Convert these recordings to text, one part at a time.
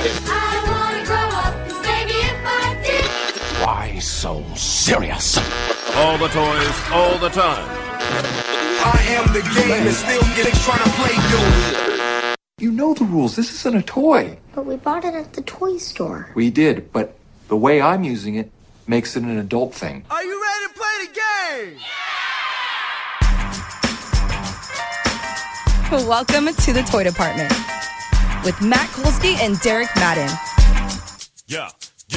I wanna grow up, 'cause maybe if I did. Why so serious? All the toys, all the time. I am the game and still getting trying to play you. You know the rules. This isn't a toy. But we bought it at the toy store. We did, but the way I'm using it makes it an adult thing. Are you ready to play the game? Welcome to the Toy Department with Matt Kolsky and Derek Madden. Yeah.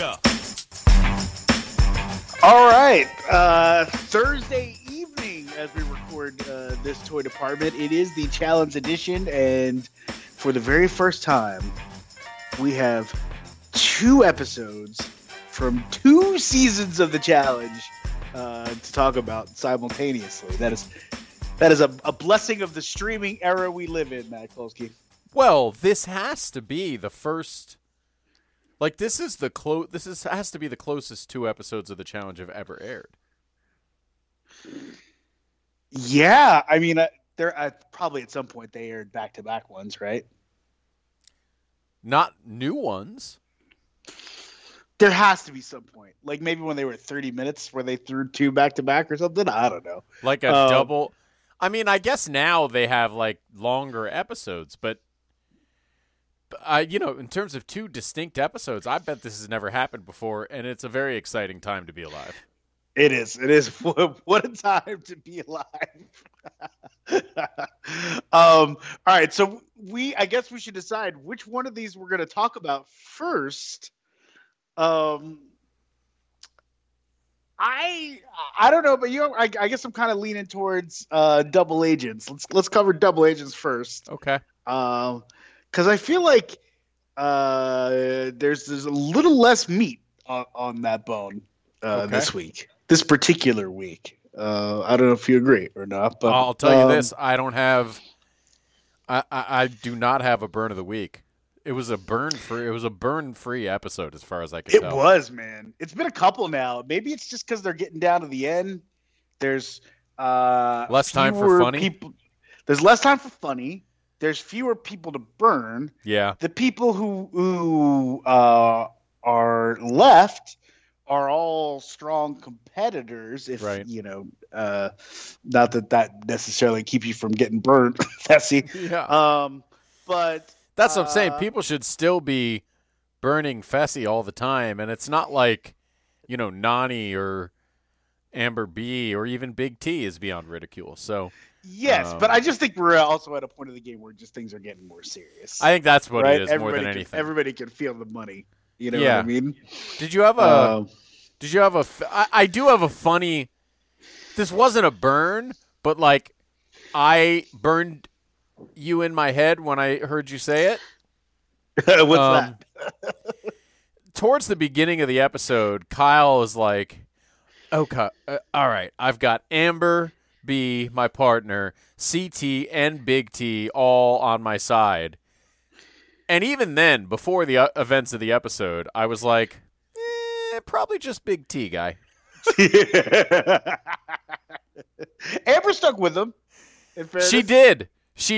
All right, Thursday evening as we record this Toy Department, it is the Challenge Edition, and for the very first time, we have 2 episodes from 2 seasons of the Challenge to talk about simultaneously. That is a blessing of the streaming era we live in, Matt Kolsky. Well, this has to be the first. Like, this has to be the closest 2 episodes of the Challenge have ever aired. Yeah, I mean, they're probably at some point they aired back-to-back ones, right? Not new ones. There has to be some point, like maybe when they were 30 minutes, where they threw 2 back-to-back or something. I don't know. Like a double. I mean, I guess now they have like longer episodes, but in terms of 2 distinct episodes, I bet this has never happened before, and it's a very exciting time to be alive. It is. What a time to be alive. All right, so I guess we should decide which one of these we're going to talk about first. I don't know, but I guess I'm kind of leaning towards Double Agents. Let's cover Double Agents first. Okay. Because I feel like there's a little less meat on that bone this particular week. I don't know if you agree or not, but I'll tell you this: I do not have a burn of the week. It was a burn-free episode, as far as I could tell. It was, man. It's been a couple now. Maybe it's just because they're getting down to the end. There's less time for funny. There's less time for funny. There's fewer people to burn. Yeah. The people who are left are all strong competitors. If right. Not that necessarily keeps you from getting burned, Fessy. Yeah. But that's what I'm saying. People should still be burning Fessy all the time, and it's not like, Nani or Amber B or even Big T is beyond ridicule. So. Yes, but I just think we're also at a point of the game where just things are getting more serious. I think that's what it is more than anything. Everybody can feel the money. You know what I mean? Did you have a? I do have a funny. This wasn't a burn, but like, I burned you in my head when I heard you say it. What's that? Towards the beginning of the episode, Kyle is like, "Okay, all right, I've got Amber B, my partner, CT, and Big T all on my side." And even then, before the events of the episode, I was like, probably just Big T, guy. Amber stuck with him. She did.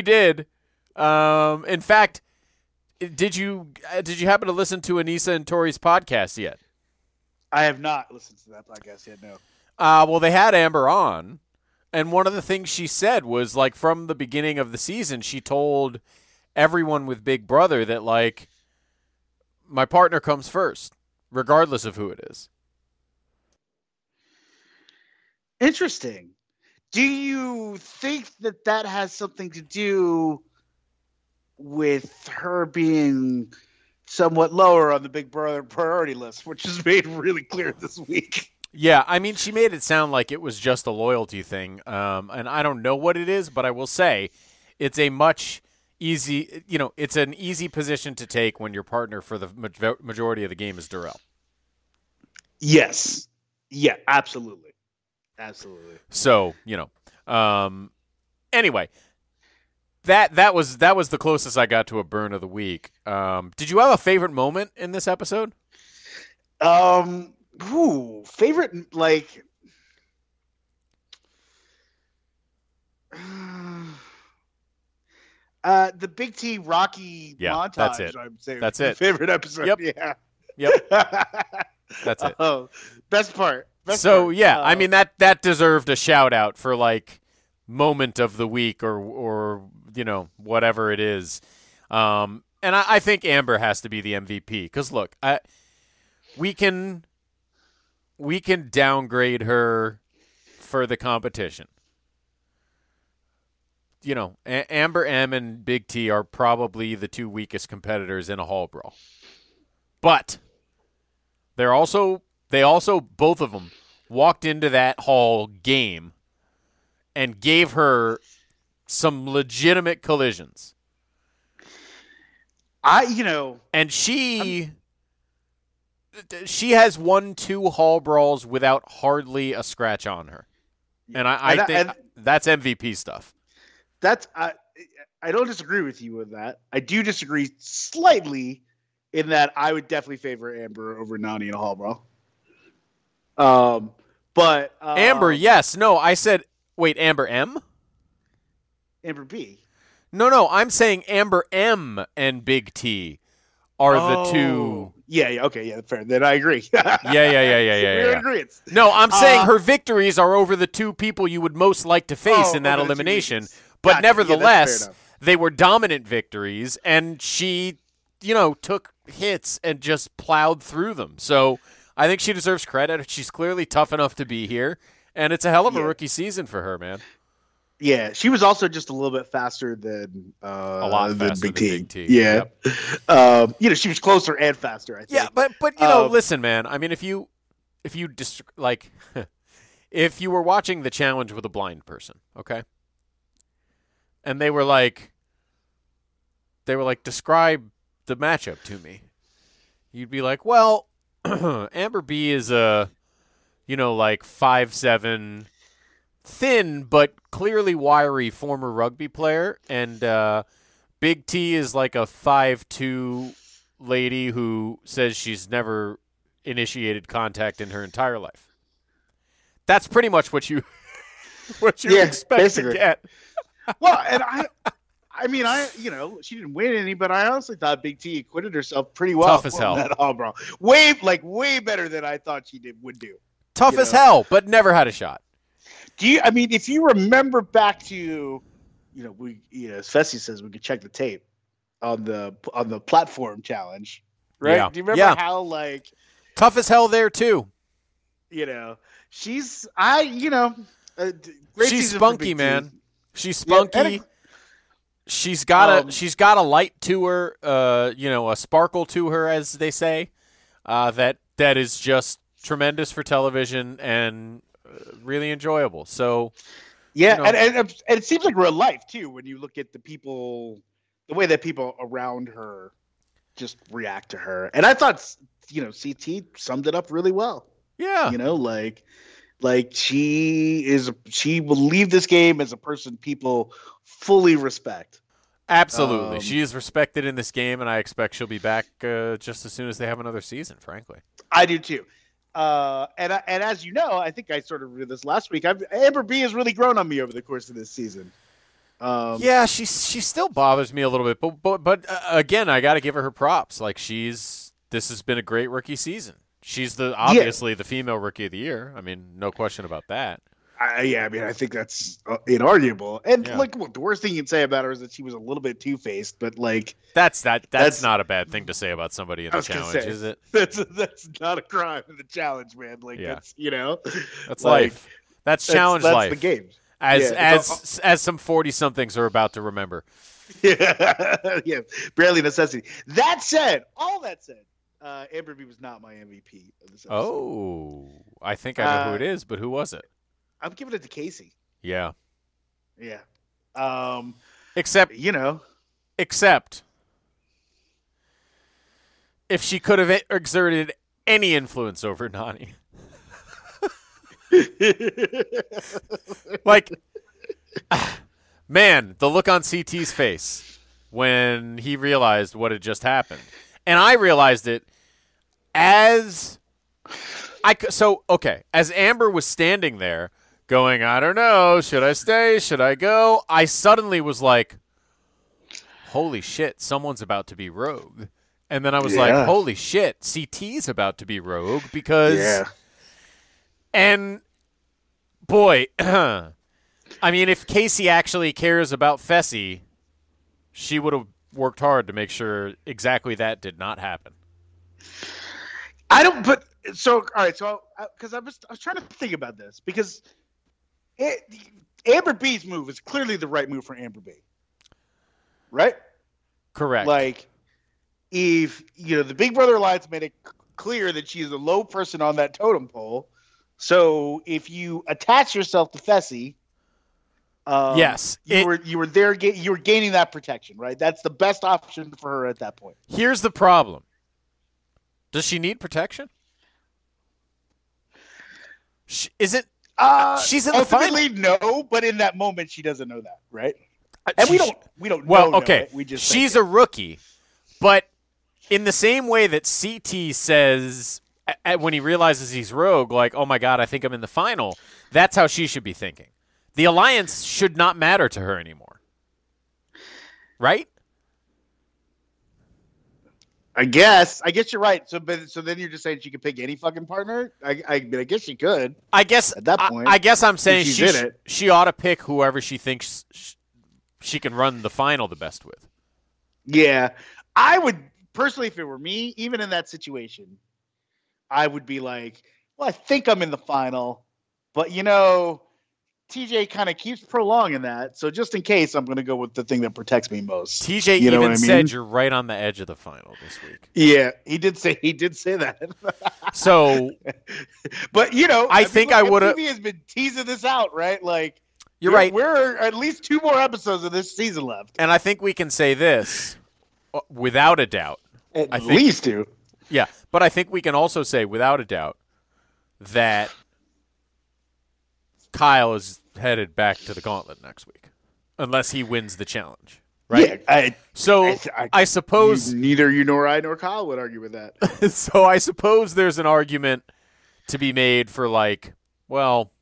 In fact, did you happen to listen to Anissa and Tori's podcast yet? I have not listened to that podcast yet, no. Well, they had Amber on. And one of the things she said was, like, from the beginning of the season, she told everyone with Big Brother that, like, my partner comes first, regardless of who it is. Interesting. Do you think that has something to do with her being somewhat lower on the Big Brother priority list, which is made really clear this week? Yeah, I mean, she made it sound like it was just a loyalty thing, and I don't know what it is, but I will say it's a it's an easy position to take when your partner for the majority of the game is Darrell. Yes. Yeah, absolutely. So, anyway, that was the closest I got to a burn of the week. Did you have a favorite moment in this episode? Favorite, like, The Big T Rocky Yeah, montage. that's it. I'm saying That's my it. favorite episode. Yep. Yeah. Yep. That's it. Oh, best part. Best So part. yeah, I mean that deserved a shout out for like moment of the week or whatever it is. And I think Amber has to be the MVP because look, we can downgrade her for the competition. Amber M and Big T are probably the two weakest competitors in a hall brawl. But they also both of them walked into that hall game and gave her some legitimate collisions. And she has won 2 hall brawls without hardly a scratch on her. And I think that's MVP stuff. I don't disagree with you with that. I do disagree slightly in that I would definitely favor Amber over Nani in a hall brawl. But Amber, yes. No, I said wait, Amber M? Amber B. No, I'm saying Amber M and Big T are the two. Yeah, okay, yeah, fair. Then I agree. Yeah. We're in agreement. No, I'm saying her victories are over the two people you would most like to face in that over the two elimination. weeks. But Gotcha. nevertheless, Yeah, that's fair they were dominant victories, and she, took hits and just plowed through them. So I think she deserves credit. She's clearly tough enough to be here, and it's a hell of a rookie season for her, man. Yeah, she was also just a little bit faster than a lot faster Big than T. Big T. Yeah, Yep. she was closer and faster. I think. Yeah, but listen, man. I mean, if you if you were watching the challenge with a blind person, okay, and they were like, describe the matchup to me, you'd be like, well, Amber B is a, 5'7", thin but clearly wiry former rugby player, and Big T is like a 5'2" lady who says she's never initiated contact in her entire life. That's pretty much what you expect basically. to get. Well, and I mean, she didn't win any, but I honestly thought Big T acquitted herself pretty well. Tough as hell. That hall brawl. Way better than I thought she would do. Tough as hell, but never had a shot. If you remember back to, as Fessy says, we could check the tape on the platform challenge, right? Yeah. Do you remember how tough as hell there too? She's great she's season for spunky, Big T. man. She's spunky. Yeah, she's got a light to her, a sparkle to her, as they say, that is just tremendous for television and really enjoyable. So, and it seems like real life too when you look at the way that people around her just react to her. And I thought, CT summed it up really well. Yeah, she will leave this game as a person people fully respect. Absolutely. She is respected in this game, and I expect she'll be back just as soon as they have another season, frankly. I do too. And as you know, I think I sort of read this last week. Amber B has really grown on me over the course of this season. Yeah, she still bothers me a little bit, but again, I got to give her props. Like this has been a great rookie season. She's obviously the female rookie of the year. I mean, no question about that. I think that's inarguable. And the worst thing you can say about her is that she was a little bit two-faced, but that's not a bad thing to say about somebody in the challenge, is it? That's not a crime in the challenge, man. That's that's life. That's challenge life. That's the game. As some 40-somethings are about to remember. Yeah, barely necessity. All that said, Amber B was not my MVP of this episode. Oh, I think I know who it is, but who was it? I'm giving it to Casey. Yeah. Yeah. Except if she could have exerted any influence over Nani. Man, the look on CT's face when he realized what had just happened. And I realized it as Amber was standing there going, I don't know, should I stay? Should I go? I suddenly was like, holy shit, someone's about to be rogue. And then I was Yeah. like, holy shit, CT's about to be rogue because Yeah. And boy, I mean, if Casey actually cares about Fessy, she would have worked hard to make sure exactly that did not happen. I don't. But so all right. So because I was trying to think about this because Amber B's move is clearly the right move for Amber B. Right. Correct. Like, if the Big Brother Alliance made it clear that she's a low person on that totem pole. So if you attach yourself to Fessy, yes, you were there. You were gaining that protection, right? That's the best option for her at that point. Here's the problem. Does she need protection? She's in the ultimately, final. no, but in that moment, she doesn't know that, right? And we don't. Well, know okay. it. We just she's think a rookie, but in the same way that CT says when he realizes he's rogue, like, "Oh my God, I think I'm in the final." That's how she should be thinking. The alliance should not matter to her anymore, right? I guess you're right. So then you're just saying she could pick any fucking partner. I guess she could. I guess at that point, I guess I'm saying she's in it. she ought to pick whoever she thinks she can run the final the best with. Yeah, I would personally, if it were me, even in that situation, I would be like, well, I think I'm in the final, but TJ kind of keeps prolonging that. So just in case, I'm going to go with the thing that protects me most. TJ You know even what I mean? said you're right on the edge of the final this week. Yeah, he did say that. So, but I think I would have. TV has been teasing this out, right? Like, you're right. We're at least 2 more episodes of this season left. And I think we can say this without a doubt. At least 2. Yeah, but I think we can also say without a doubt that Kyle is headed back to the gauntlet next week, unless he wins the challenge, right? Yeah, I suppose neither you nor I nor Kyle would argue with that. So I suppose there's an argument to be made for like, well,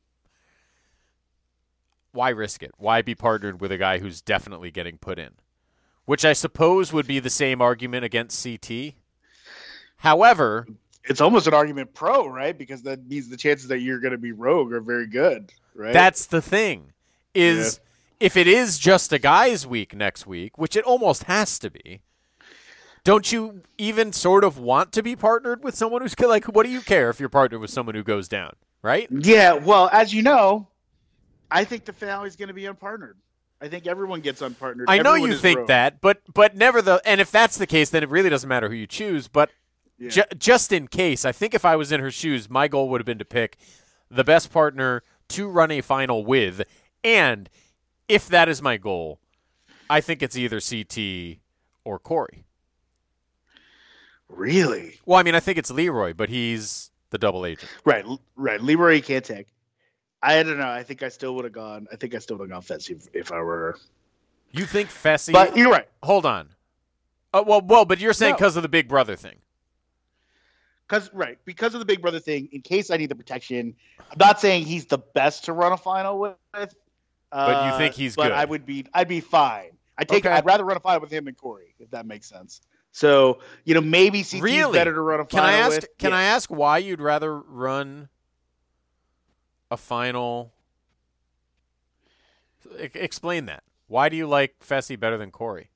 why risk it? Why be partnered with a guy who's definitely getting put in? Which I suppose would be the same argument against CT. However, it's almost an argument pro, right? Because that means the chances that you're going to be rogue are very good, right? That's the thing. If it is just a guy's week next week, which it almost has to be, don't you even sort of want to be partnered with someone who's like, what do you care if you're partnered with someone who goes down, right? Yeah, well, as you know, I think the finale is going to be unpartnered. I think everyone gets unpartnered. I know Everyone you is think rogue. that, but never and if that's the case, then it really doesn't matter who you choose, but just in case, I think if I was in her shoes, my goal would have been to pick the best partner to run a final with. And if that is my goal, I think it's either CT or Corey. Really? Well, I mean, I think it's Leroy, but he's the double agent. Right. Leroy you can't take. I don't know. I think I still would have gone. I think I still would have gone Fessy if I were her. You think Fessy? But you're right. Hold on. Well, but you're saying because of the Big Brother thing. Because of the Big Brother thing, in case I need the protection, I'm not saying he's the best to run a final with. But you think he's good? I'd be fine. I'd rather run a final with him than Corey, if that makes sense. So, maybe CT is better to run a final with. Can I ask why you'd rather run a final? Explain that. Why do you like Fessy better than Corey?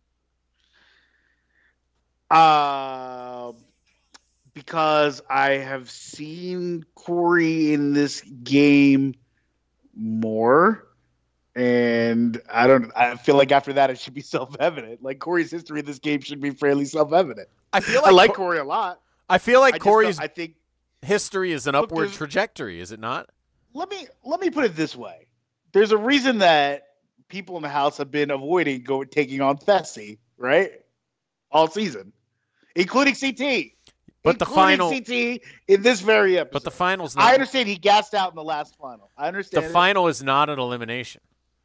Because I have seen Corey in this game more, and I feel like after that it should be self-evident. Like Corey's history in this game should be fairly self-evident. I like Corey a lot. I feel like Corey's think history is an upward trajectory, is it not? Let me put it this way. There's a reason that people in the house have been avoiding taking on Fessy, right? All season, including CT. But the final CT in this very episode. But the final's not. I understand he gassed out in the last final. I understand. The final is not an elimination.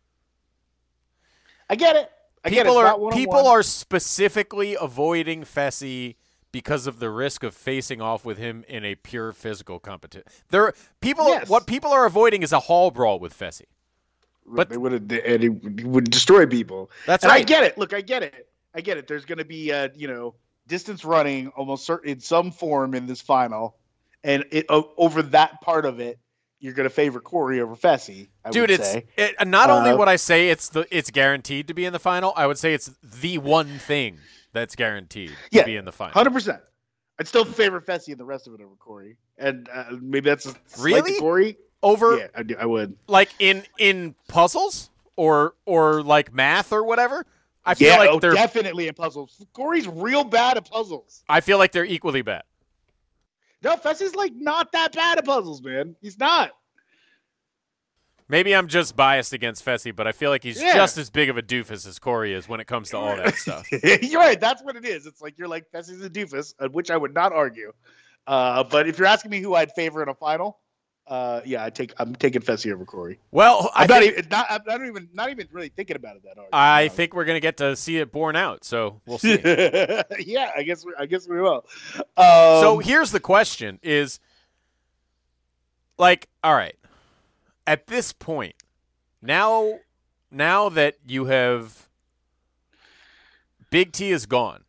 I get it. People are specifically avoiding Fessy because of the risk of facing off with him in a pure physical competition. What people are avoiding is a hall brawl with Fessy. But he would destroy people. That's right. right. I get it. Look, I get it. I get it. There's going to be distance running almost certain in some form in this final, and over that part of it, you're going to favor Corey over Fessy. Dude, not only would I say it's guaranteed to be in the final, I would say it's the one thing that's guaranteed to be in the final. 100%. I'd still favor Fessy and the rest of it over Corey, and maybe that's really Corey over. Yeah, I would. Like in puzzles or like math or whatever. I feel like they're definitely in puzzles. Corey's real bad at puzzles. I feel like they're equally bad. No, Fessy's like not that bad at puzzles, man. He's not. Maybe I'm just biased against Fessy, but I feel like he's just as big of a doofus as Corey is when it comes to all that stuff. You're right. That's what it is. It's like you're like Fessy's a doofus, which I would not argue. But if you're asking me who I'd favor in a final, I'm taking Fessy over Corey. Well, I'm not even really thinking about it that hard. I think we're gonna get to see it borne out, so we'll see. Yeah, I guess we will. So here's the question: is like, all right, at this point, now that you have Big T is gone,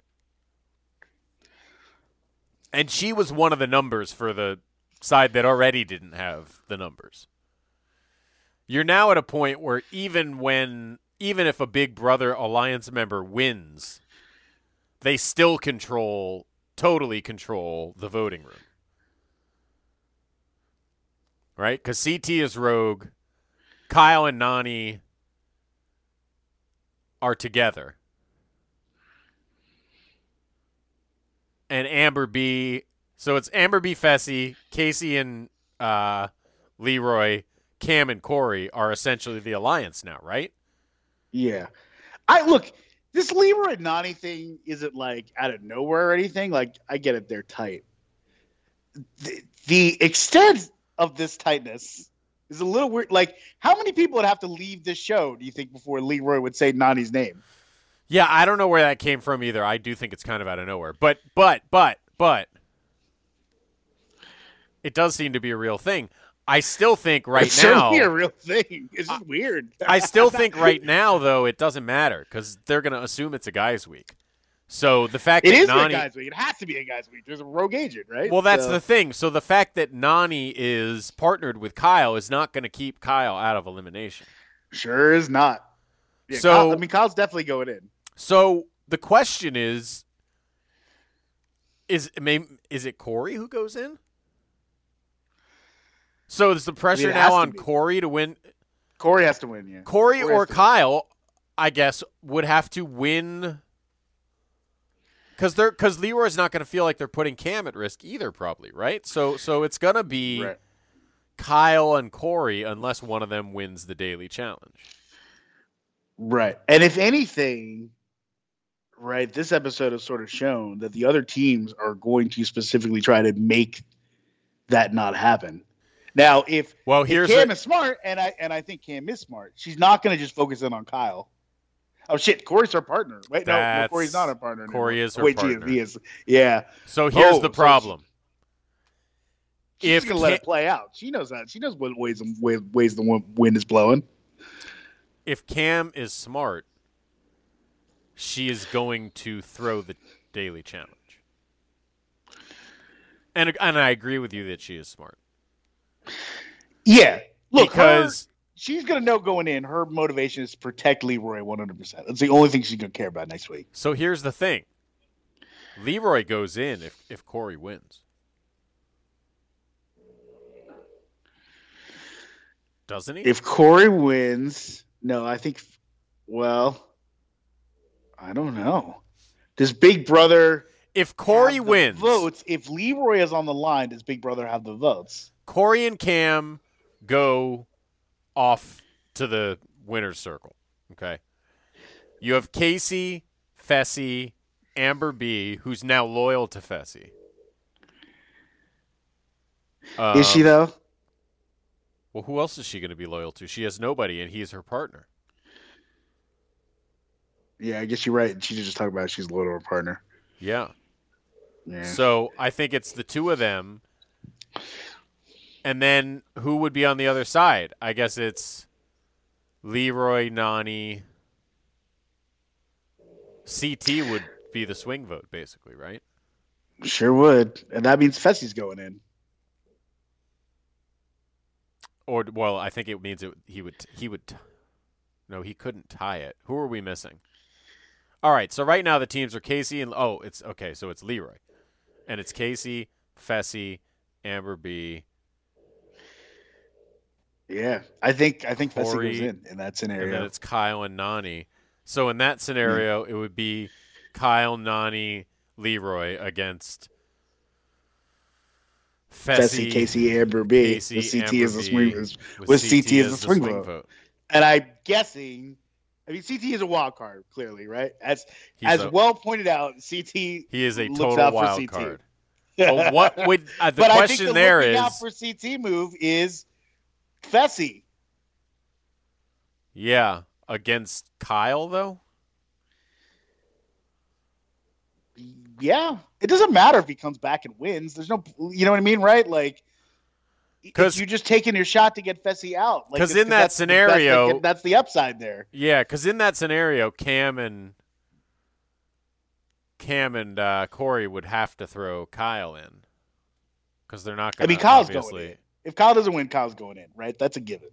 and she was one of the numbers for the side that already didn't have the numbers. You're now at a point where even if a Big Brother Alliance member wins, they still totally control the voting room. Right? Because CT is rogue. Kyle and Nany are together. And Amber B. So it's Amber B. Fessy, Casey and Leroy, Cam and Corey are essentially the alliance now, right? Yeah. This Leroy and Nany thing isn't like out of nowhere or anything. Like, I get it, they're tight. The extent of this tightness is a little weird. Like, how many people would have to leave this show, do you think, before Leroy would say Nany's name? Yeah, I don't know where that came from either. I do think it's kind of out of nowhere. But it does seem to be a real thing. I still think it's now. It's a real thing. It's just weird. I still think right now, though, it doesn't matter because they're going to assume it's a guys' week. So the fact that Nany, a guys' week. It has to be a guys' week. There's a rogue agent, right? Well, that's the thing. So the fact that Nany is partnered with Kyle is not going to keep Kyle out of elimination. Sure is not. Yeah, so Kyle's definitely going in. So the question is it Corey who goes in? So is the pressure now on Corey to win? Corey has to win, yeah. Corey or Kyle, I guess, would have to win because Leroy's not going to feel like they're putting Cam at risk either, probably, right? So it's going to be Kyle and Corey unless one of them wins the daily challenge. Right. And if anything, right, this episode has sort of shown that the other teams are going to specifically try to make that not happen. Now, if Cam is smart, and I think Cam is smart, she's not going to just focus in on Kyle. Oh, shit, Corey's her partner. Wait, no, Corey's not her partner anymore. Corey is her partner. He is. Yeah. So here's the problem. She's going to let it play out. She knows that. She knows what ways the wind is blowing. If Cam is smart, she is going to throw the daily challenge. And I agree with you that she is smart. Yeah. Look, because she's going to know going in, her motivation is to protect Leroy 100%. That's the only thing she's going to care about next week. So here's the thing. Leroy goes in if Corey wins. Doesn't he? If Corey wins, no, I think, well, I don't know. Does Big Brother... If Corey wins, votes. If Leroy is on the line, does Big Brother have the votes? Corey and Cam go off to the winner's circle. Okay. You have Casey, Fessy, Amber B, who's now loyal to Fessy. Is she though? Well, who else is she going to be loyal to? She has nobody, and he's her partner. Yeah, I guess you're right. She just talked about she's loyal to her partner. Yeah. Yeah. So I think it's the two of them. And then who would be on the other side? I guess it's Leroy, Nany, CT would be the swing vote, basically, right? Sure would, and that means Fessy's going in. Or, well, I think it means he would. No, he couldn't tie it. Who are we missing? All right, so right now the teams are Casey and it's okay. So it's Leroy, and it's Casey, Fessy, Amber B. Yeah, I think Fessy Corey, goes in that scenario. And then it's Kyle and Nani. So in that scenario, it would be Kyle, Nani, Leroy against Fessy, Casey, Amber B. Casey, with CT Amber as the B, swing, with CT as the swing vote. And I'm guessing, CT is a wild card, clearly, right? As well pointed out, CT. He is a looks total out wild for CT. card. But what would the but question I think the there looking is? out for CT move is Fessy. Yeah, against Kyle though. Yeah, it doesn't matter if he comes back and wins. There's no, you know what I mean, right? Like, because you just taking your shot to get Fessy out. Because in that scenario, that's the upside there. Yeah, because in that scenario, Cam and Corey would have to throw Kyle in because they're not going to. Kyle's going in. If Kyle doesn't win, Kyle's going in, right? That's a given.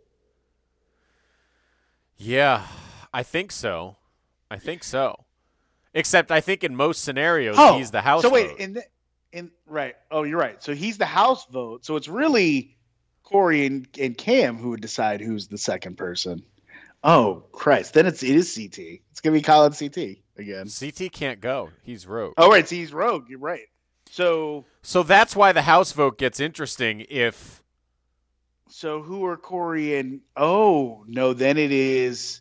Yeah, I think so. Except I think in most scenarios he's the house vote. So wait, right. Oh, you're right. So he's the house vote. So it's really Corey and Cam who would decide who's the second person. Oh, Christ. Then it is CT. It's going to be Kyle and CT again. CT can't go. He's rogue. Oh, right. So he's rogue. You're right. So that's why the house vote gets interesting if. So who are Corey and. Oh, no. Then it is.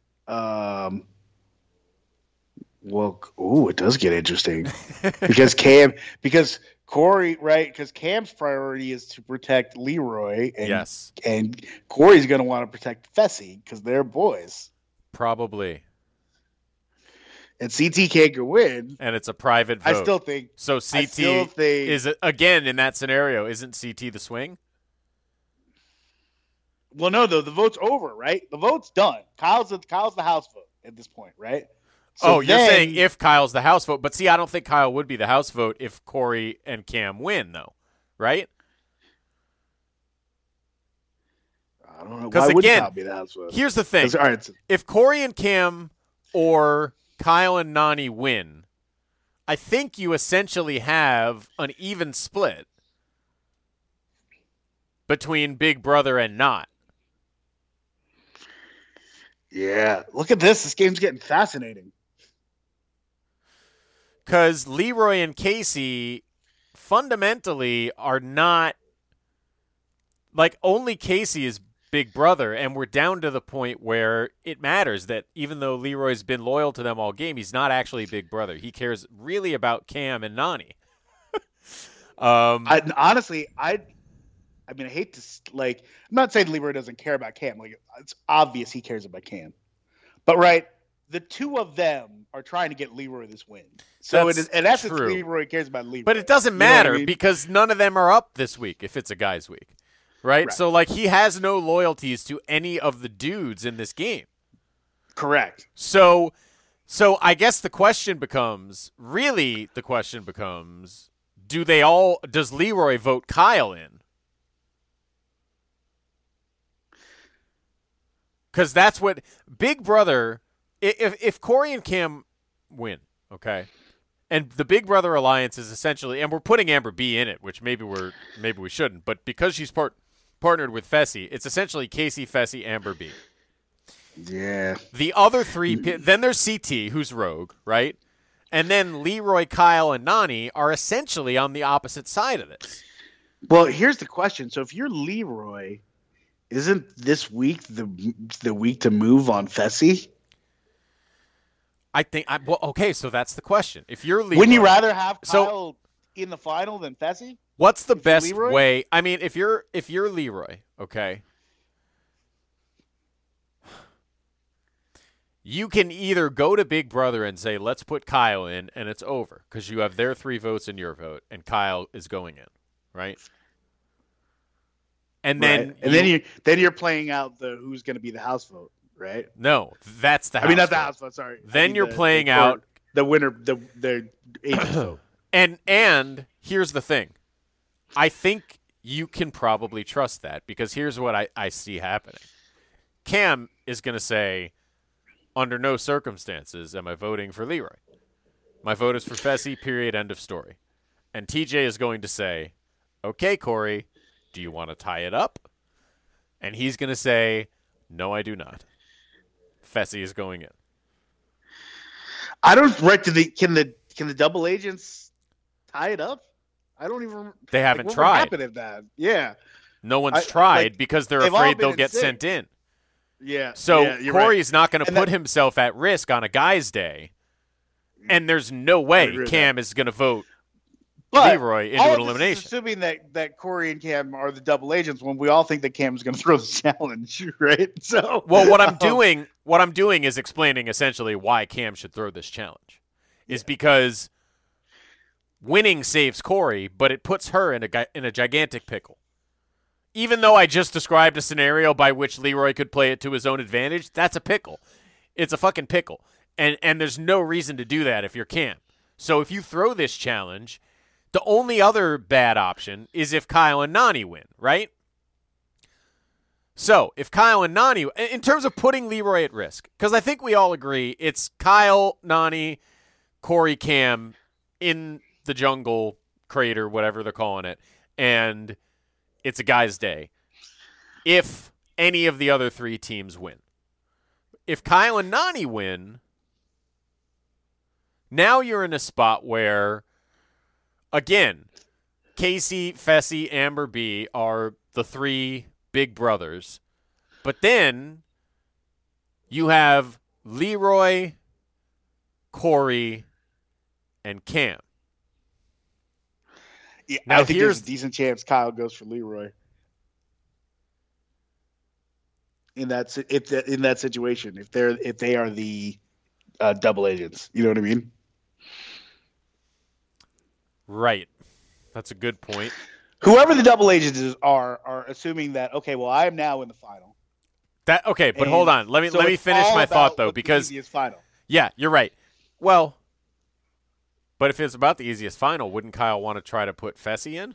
Well, it does get interesting because Corey, right? Because Cam's priority is to protect Leroy, and Corey's going to want to protect Fessy because they're boys. Probably. And CT can't go in, and it's a private vote. I still think so. CT is again in that scenario. Isn't CT the swing? Well, no, though the vote's over, right? The vote's done. Kyle's the house vote at this point, right? So you're saying if Kyle's the house vote. But see, I don't think Kyle would be the house vote if Corey and Cam win, though. Right? I don't know. Why would Kyle be the house vote? Here's the thing. All right. If Corey and Cam or Kyle and Nani win, I think you essentially have an even split between Big Brother and not. Yeah. Look at this. This game's getting fascinating. Because Leroy and Casey fundamentally are not like only Casey is Big Brother, and we're down to the point where it matters that even though Leroy's been loyal to them all game, he's not actually Big Brother. He cares really about Cam and Nani. I hate to I'm not saying Leroy doesn't care about Cam. Like it's obvious he cares about Cam, but right. The two of them are trying to get Leroy this win. So That's it is, in essence, true. Leroy cares about Leroy. But it doesn't matter because none of them are up this week if it's a guy's week. Right? So, he has no loyalties to any of the dudes in this game. Correct. So I guess the question becomes, does Leroy vote Kyle in? Because that's what Big Brother... If Corey and Cam win, okay, and the Big Brother alliance is essentially, and we're putting Amber B in it, which maybe we shouldn't, but because she's partnered with Fessy, it's essentially Casey, Fessy, Amber B. Yeah. The other three, then there's CT, who's rogue, right, and then Leroy, Kyle, and Nani are essentially on the opposite side of this. Well, here's the question: so if you're Leroy, isn't this week the week to move on Fessy? I think okay, so that's the question. If you're Leroy, wouldn't you rather have Kyle in the final than Fessy? What's the best way? I mean, if you're Leroy, okay, you can either go to Big Brother and say, "Let's put Kyle in," and it's over because you have their 3 votes and your vote, and Kyle is going in, right? And then then you're playing out the who's going to be the house vote. right? No, that's the house I mean, not the vote. house vote. Sorry. Then I mean you're playing out the winner, the agent vote. And here's the thing. I think you can probably trust that because here's what I see happening. Cam is going to say, under no circumstances am I voting for Leroy. My vote is for Fessy, period, end of story. And TJ is going to say, okay, Corey, do you want to tie it up? And he's going to say, no, I do not. Fessy is going in. I don't. Right to the can the double agents tie it up? I don't even. They haven't what tried. Would happen if that? Yeah. No one's tried like, because they're they've all afraid been they'll in get sync. sent in. Yeah. So yeah, you're Corey's right. not going to And put that- himself at risk on a guy's day, and there's no I way agree with Cam is going to vote But Leroy into all an of this is elimination. assuming that Corey and Cam are the double agents when we all think that Cam's going to throw the challenge, right? So Well, what I'm doing is explaining essentially why Cam should throw this challenge, is because winning saves Corey, but it puts her in a gigantic pickle. Even though I just described a scenario by which Leroy could play it to his own advantage, that's a pickle. It's a fucking pickle. And there's no reason to do that if you're Cam. So if you throw this challenge, the only other bad option is if Kyle and Nany win, right? So if Kyle and Nany, in terms of putting Leroy at risk, because I think we all agree it's Kyle, Nany, Corey, Cam in the jungle crater, whatever they're calling it, and it's a guy's day if any of the other three teams win. If Kyle and Nany win, now you're in a spot where, again, Casey, Fessy, Amber B are the three big brothers. But then you have Leroy, Corey, and Cam. Yeah, Now I think here's- there's a decent chance Kyle goes for Leroy in that situation. If they are the double agents, you know what I mean? Right. That's a good point. Whoever the double agents are assuming that I am now in the final. But And hold on. Let me it's finish all my about thought though, what's the because easiest final. yeah, you're right. Well, but if it's about the easiest final, wouldn't Kyle want to try to put Fessy in?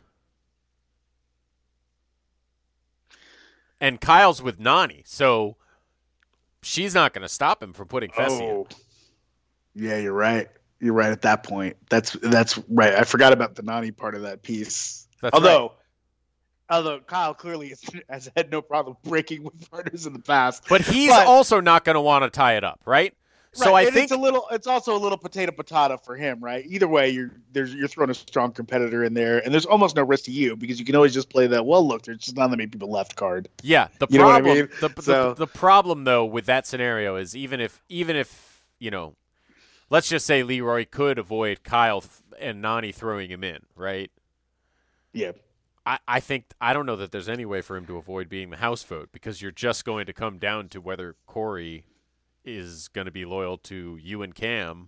And Kyle's with Nany, so she's not going to stop him from putting Fessy in. Yeah, you're right. You're right at that point. That's right. I forgot about the Nany part of that piece. That's Although Kyle clearly has had no problem breaking with partners in the past. But he's also not going to want to tie it up, right? So Right, I and think it's also a little potato for him, right? Either way, you're throwing a strong competitor in there, and there's almost no risk to you because you can always just play that. Well, look, there's just not that many people left card. yeah, the You know what I problem mean? the problem though with that scenario is even if let's just say Leroy could avoid Kyle and Nany throwing him in, right? Yeah, I don't know that there's any way for him to avoid being the house vote because you're just going to come down to whether Corey is going to be loyal to you and Cam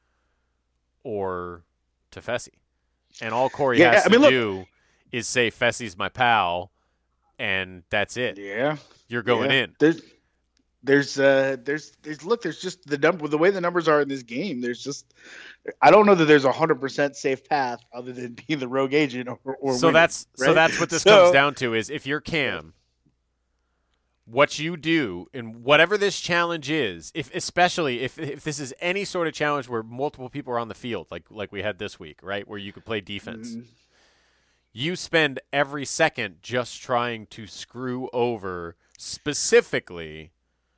or to Fessy. And all Corey has to do is say Fessy's my pal and that's it. yeah, You're going in. There's just the way the numbers are in this game. I don't know that there's 100% safe path other than being the rogue agent or So winning, that's right? what this comes down to is if you're Cam, what you do in whatever this challenge is, especially if this is any sort of challenge where multiple people are on the field, like we had this week, right, where you could play defense, you spend every second just trying to screw over specifically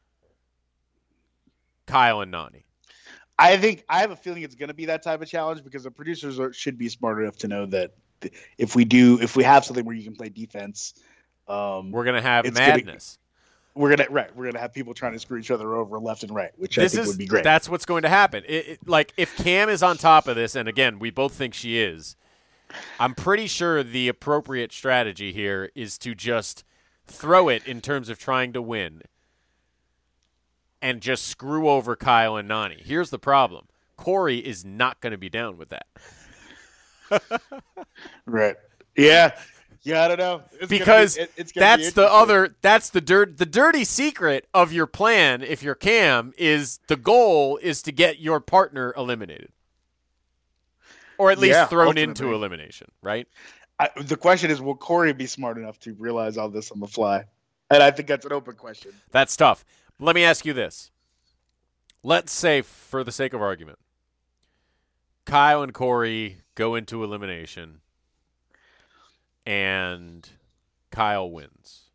Kyle and Nany. I have a feeling it's going to be that type of challenge because the producers should be smart enough to know that if we have something where you can play defense, we're gonna have it's madness. We're gonna have people trying to screw each other over left and right, which I think would be great. That's what's going to happen. Like if Cam is on top of this, and again, we both think she is, I'm pretty sure the appropriate strategy here is to just throw it in terms of trying to win and just screw over Kyle and Nany. Here's the problem. Corey is not going to be down with that. Right. Yeah. Yeah, I don't know. Because it's gonna be that's the dirty secret of your plan. If you're Cam, is the goal is to get your partner eliminated, or at least thrown into ultimately. elimination, right? The question is, will Corey be smart enough to realize all this on the fly? And I think that's an open question. That's tough. Let me ask you this. Let's say, for the sake of argument, Kyle and Corey go into elimination, and Kyle wins.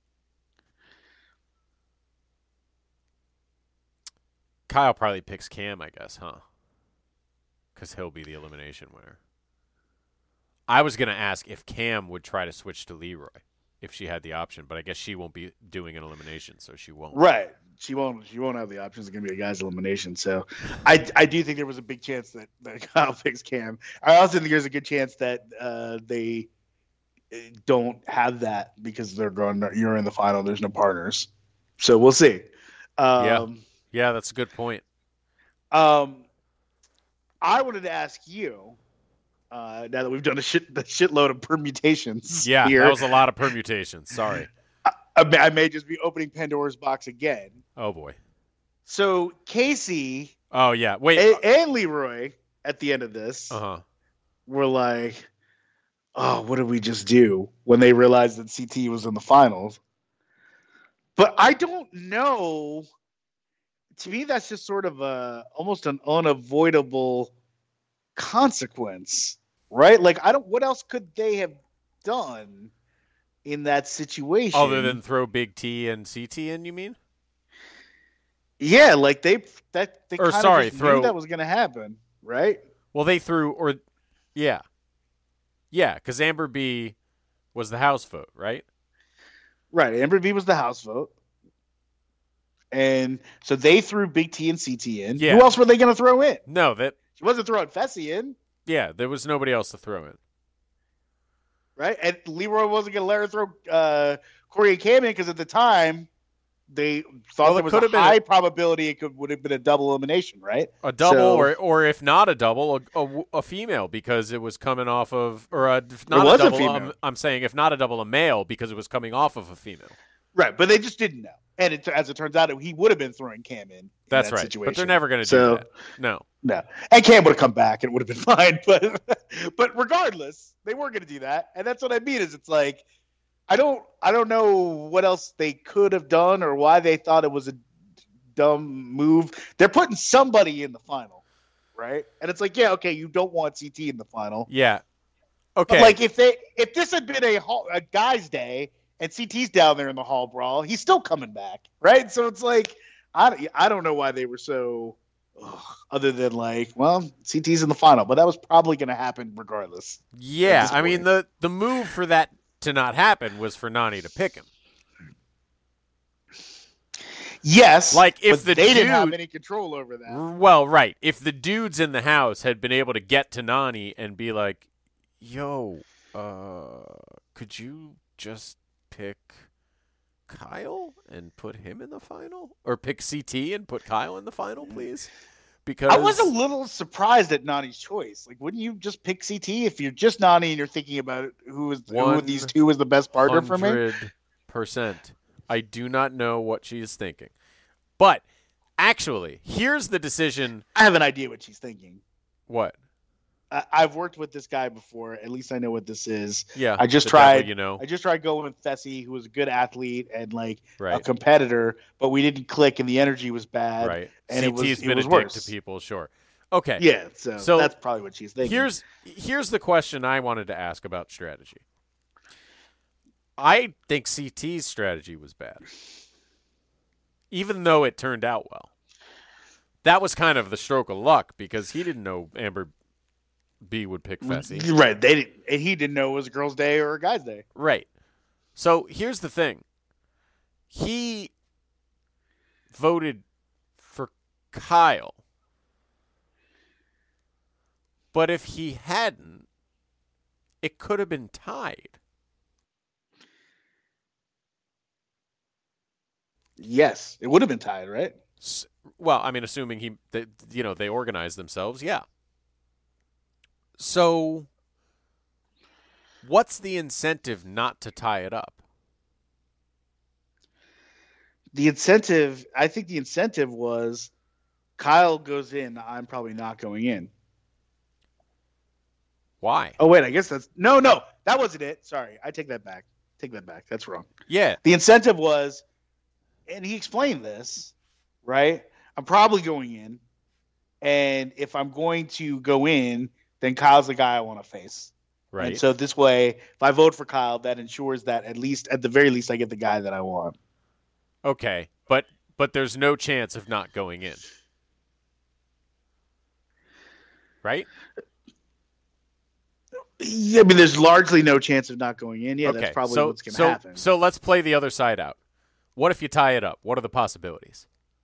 Kyle probably picks Cam, I guess, huh? Because he'll be the elimination winner. I was going to ask if Cam would try to switch to Leroy if she had the option, but I guess she won't be doing an elimination, so she won't. Right. She won't have the options. It's going to be a guy's elimination. So I do think there was a big chance that Kyle picks Cam. I also think there's a good chance that they don't have that because you're in the final. There's no partners. So we'll see. Yeah, that's a good point. I wanted to ask you, now that we've done the shitload of permutations here. That was a lot of permutations. Sorry. I may just be opening Pandora's box again. Oh, boy. So Casey Oh, yeah. Wait. and Leroy at the end of this were like, oh, what did we just do when they realized that CT was in the finals? But I don't know. To me, that's just sort of almost an unavoidable consequence, right? Like, what else could they have done in that situation Other than throw Big T and CT in, you mean? Yeah, like they knew that was going to happen, right? Well, they threw yeah, because Amber B was the house vote, right? Right, Amber B was the house vote, and so they threw Big T and CT in. Yeah. Who else were they going to throw in? No, She wasn't throwing Fessy in. Yeah, there was nobody else to throw in. Right? And Leroy wasn't going to let her throw Corey and Cam in because at the time they thought there was a high probability it would have been a double elimination, right? A double, or if not a double, a female because it was coming off of, not a double. I'm saying if not a double, a male because it was coming off of a female. Right, but they just didn't know. And as it turns out, he would have been throwing Cam in That's that right. situation. But they're never going to do that. No. And Cam would have come back and it would have been fine. But regardless, they weren't going to do that. And that's what I mean is it's like, I don't know what else they could have done or why they thought it was a dumb move. They're putting somebody in the final, right? And it's like, yeah, okay, you don't want CT in the final. Yeah. Okay. But like if this had been a guy's day and CT's down there in the hall brawl, he's still coming back, right? So it's like I don't know why they were so other than like, well, CT's in the final, but that was probably going to happen regardless. Yeah, I mean the move for that to not happen was for Nany to pick him. Yes, like if they didn't have any control over that. Well, right. If the dudes in the house had been able to get to Nany and be like, "Yo, could you just pick Kyle and put him in the final, or pick CT and put Kyle in the final, please?" Because I was a little surprised at Nany's choice. Like, wouldn't you just pick CT if you're just Nany and you're thinking about who of these two was the best partner for me? 100%. I do not know what she is thinking. But actually, here's the decision. I have an idea what she's thinking. What? I've worked with this guy before. At least I know what this is. Yeah. I just tried. Devil, I just tried going with Fessy, who was a good athlete and like a competitor, but we didn't click, and the energy was bad. Right. And CT's been it was a dick worse to people. Sure. Okay. Yeah. So that's probably what she's thinking. Here's the question I wanted to ask about strategy. I think CT's strategy was bad, even though it turned out well. That was kind of the stroke of luck because he didn't know Amber B would pick Fessy. Right. He didn't know it was a girl's day or a guy's day. Right. So here's the thing. He voted for Kyle. But if he hadn't, it could have been tied. Yes, it would have been tied, right? Well, I mean, assuming they organized themselves, yeah. So what's the incentive not to tie it up? I think the incentive was Kyle goes in, I'm probably not going in. Why? Oh, wait, I guess no, that wasn't it. Sorry, I take that back. That's wrong. Yeah. The incentive was, and he explained this, right? I'm probably going in, and if I'm going to go in, then Kyle's the guy I want to face. Right. And so this way, if I vote for Kyle, that ensures that at the very least, I get the guy that I want. Okay, but there's no chance of not going in. Right? Yeah, I mean, there's largely no chance of not going in. Yeah, Okay, that's probably what's going to happen. So let's play the other side out. What if you tie it up? What are the possibilities?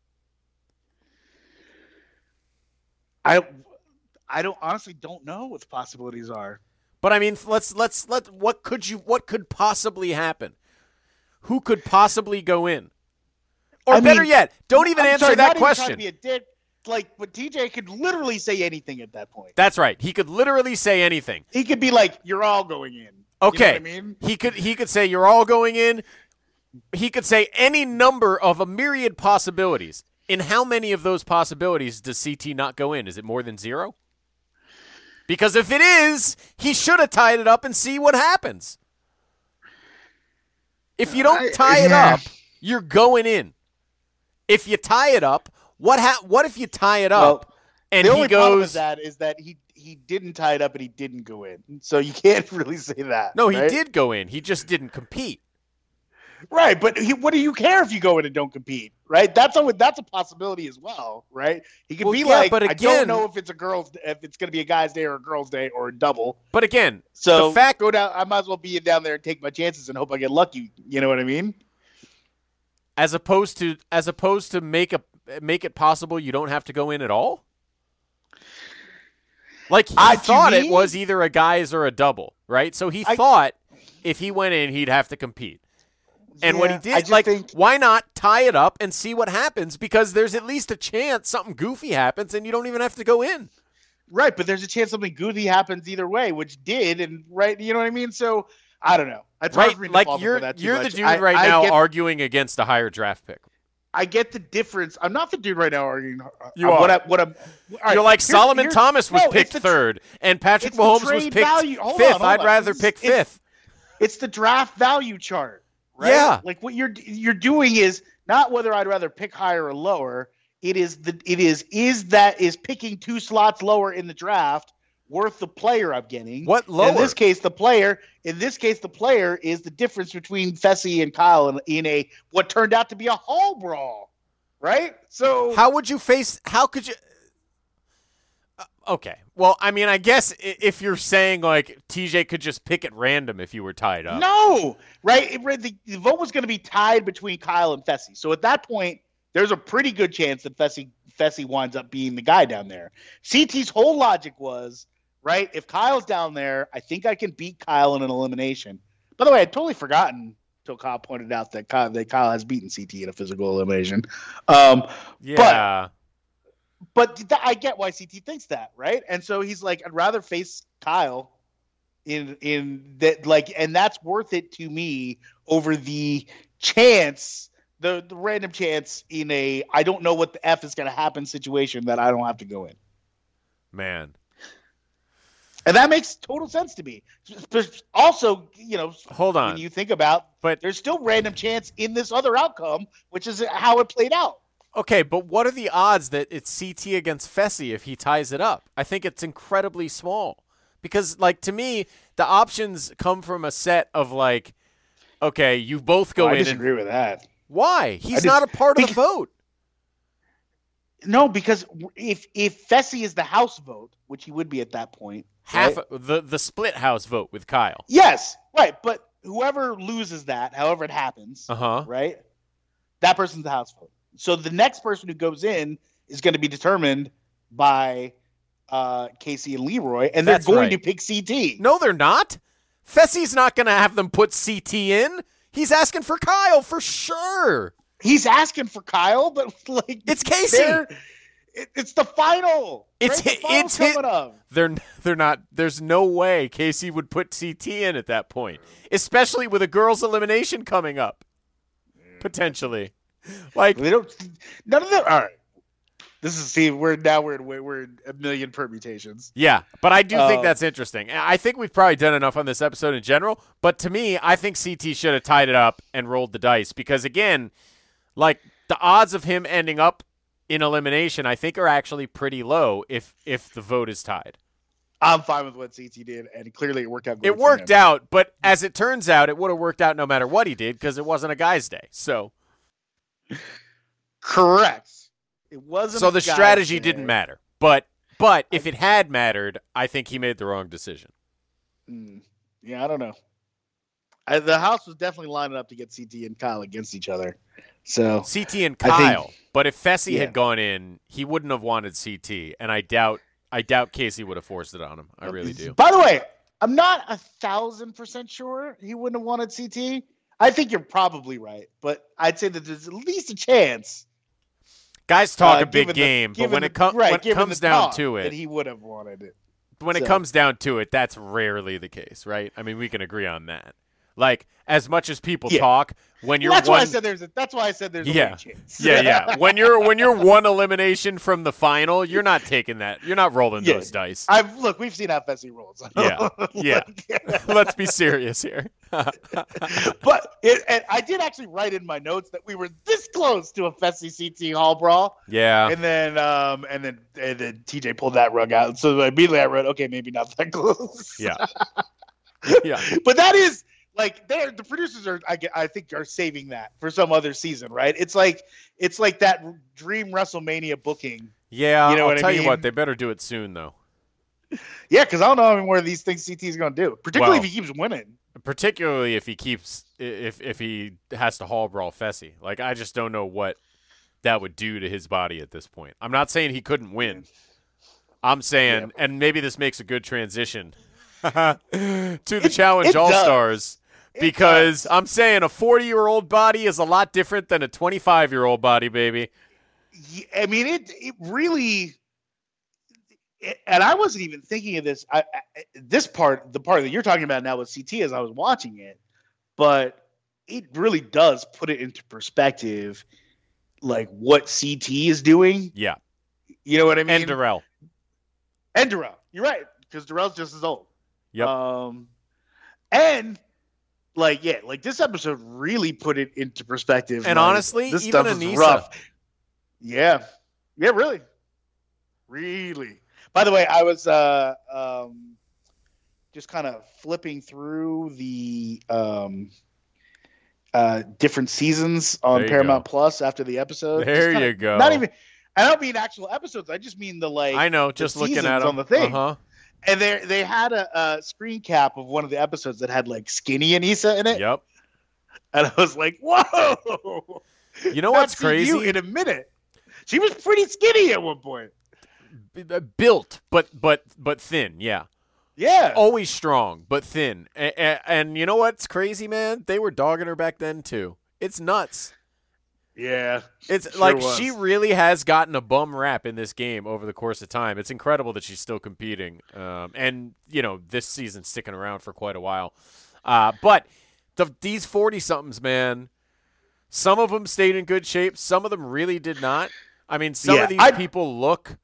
I honestly don't know what the possibilities are. But I mean, what could possibly happen? Who could possibly go in? Or better yet, don't even answer that question. Even trying to be a dick, but TJ could literally say anything at that point. That's right. He could literally say anything. He could be like, "You're all going in." Okay. You know what I mean? He could say you're all going in. He could say any number of a myriad possibilities. In how many of those possibilities does CT not go in? Is it more than 0? Because if it is, he should have tied it up and see what happens. If you don't tie it up, you're going in. If you tie it up, what if you tie it up and the he only problem with goes? that is that he didn't tie it up and he didn't go in, so you can't really say that. No, he right? did go in. He just didn't compete. Right, but what do you care if you go in and don't compete? Right, that's a possibility as well. Right, he could be like, but I again, don't know if it's going to be a guy's day or a girl's day or a double. But again, so the fact go down. I might as well be down there and take my chances and hope I get lucky. You know what I mean? As opposed to make it possible you don't have to go in at all. Like he thought it was either a guys or a double, right? So he thought if he went in, he'd have to compete. And what he did, why not tie it up and see what happens? Because there's at least a chance something goofy happens and you don't even have to go in. Right, but there's a chance something goofy happens either way, which did, and right, you know what I mean? So I don't know. Right, like you're the dude right now arguing against a higher draft pick. I get the difference. I'm not the dude right now arguing. You are. Right, you're like Solomon Thomas was picked third, and Patrick Mahomes was picked fifth. I'd rather pick fifth. It's the draft value chart. Right? Yeah. Like what you're doing is not whether I'd rather pick higher or lower. Is picking 2 slots lower in the draft worth the player I'm getting? What lower? In this case, the player is the difference between Fessy and Kyle in what turned out to be a hall brawl, right? So how could you? Okay. Well, I mean, I guess if you're saying like TJ could just pick at random if you were tied up. No, right? The vote was going to be tied between Kyle and Fessy. So at that point, there's a pretty good chance that Fessy winds up being the guy down there. CT's whole logic was, right, if Kyle's down there, I think I can beat Kyle in an elimination. By the way, I'd totally forgotten until Kyle pointed out that Kyle has beaten CT in a physical elimination. Yeah. But I get why CT thinks that, right? And so he's like, I'd rather face Kyle in that, like, and that's worth it to me over the chance, the random chance in a I don't know what the F is going to happen situation that I don't have to go in. Man. And that makes total sense to me. But also, hold on. When you think about, but there's still random chance in this other outcome, which is how it played out. Okay, but what are the odds that it's CT against Fessy if he ties it up? I think it's incredibly small. Because, like, to me, the options come from a set of, like, okay, you both go in. I disagree with that. Why? He's not a part of the vote. No, because if Fessy is the House vote, which he would be at that point. Half right? the split House vote with Kyle. Yes, right. But whoever loses that, however it happens, right, that person's the House vote. So the next person who goes in is going to be determined by Casey and Leroy, and they're going to pick CT. No, they're not. Fessy's not going to have them put CT in. He's asking for Kyle for sure. He's asking for Kyle, but like it's Casey. It's the final. It's right? The final's coming up. They're not. There's no way Casey would put CT in at that point, especially with a girls' elimination coming up, potentially. Like They don't. None of them. All right. This is we're in a million permutations. Yeah, but I do think that's interesting. I think we've probably done enough on this episode in general, but to me, I think CT should have tied it up and rolled the dice because, again, like the odds of him ending up in elimination, I think, are actually pretty low if the vote is tied. I'm fine with what CT did, and clearly it worked out great. It worked out, but as it turns out, it would have worked out no matter what he did because it wasn't a guy's day. So, correct. It wasn't. So the strategy didn't matter, but if it had mattered, I think he made the wrong decision. Yeah, I don't know. The house was definitely lining up to get CT and Kyle against each other. So CT and Kyle, but if Fessy had gone in, he wouldn't have wanted CT, and I doubt Casey would have forced it on him. I really do. By the way, I'm not 1,000% sure he wouldn't have wanted CT. I think you're probably right, but I'd say that there's at least a chance. Guys talk a big game, but when it comes down to it, he would have wanted it. When it comes down to it, that's rarely the case, right? I mean, we can agree on that. Like, as much as people talk, when you're that's why I said there's a chance. Yeah. When you're one elimination from the final, you're not taking that. You're not rolling those dice. We've seen how Fessy rolls. Yeah. Let's be serious here. But I did actually write in my notes that we were this close to a Fessy CT Hall brawl. Yeah. And then TJ pulled that rug out. So immediately I wrote, okay, maybe not that close. Yeah. Yeah. But that is. Like the producers I think are saving that for some other season, right? It's like that dream WrestleMania booking. Yeah, you know I'll tell you what, they better do it soon though. Yeah, because I don't know how many more of these things CT is going to do, particularly if he keeps winning. Particularly if he has to hall brawl Fessy. Like I just don't know what that would do to his body at this point. I'm not saying he couldn't win. I'm saying, and maybe this makes a good transition to the Challenge All-Stars. Because I'm saying a 40-year-old body is a lot different than a 25-year-old body, baby. Yeah, I mean, it really – and I wasn't even thinking of this. The part that you're talking about now with CT as I was watching it, but it really does put it into perspective, like what CT is doing. Yeah. You know what I mean? And Darrell. You're right, because Darrell's just as old. Yep. And – like this episode really put it into perspective. And like, honestly, this even stuff Anissa. is rough. Yeah, really. By the way, I was just kind of flipping through the different seasons on Paramount Plus after the episode. There you go. Not even. I don't mean actual episodes. I just mean the I know, just looking at them on the thing. Uh-huh. And they had a screen cap of one of the episodes that had like skinny Anissa in it. Yep. And I was like, whoa. You know what's crazy? You in a minute. She was pretty skinny at one point. Built, but thin, yeah. Yeah. Always strong, but thin. And you know what's crazy, man? They were dogging her back then, too. It's nuts. Yeah. It's she really has gotten a bum rap in this game over the course of time. It's incredible that she's still competing. And, this season's sticking around for quite a while. But these 40-somethings, man, some of them stayed in good shape. Some of them really did not. I mean, some of these people look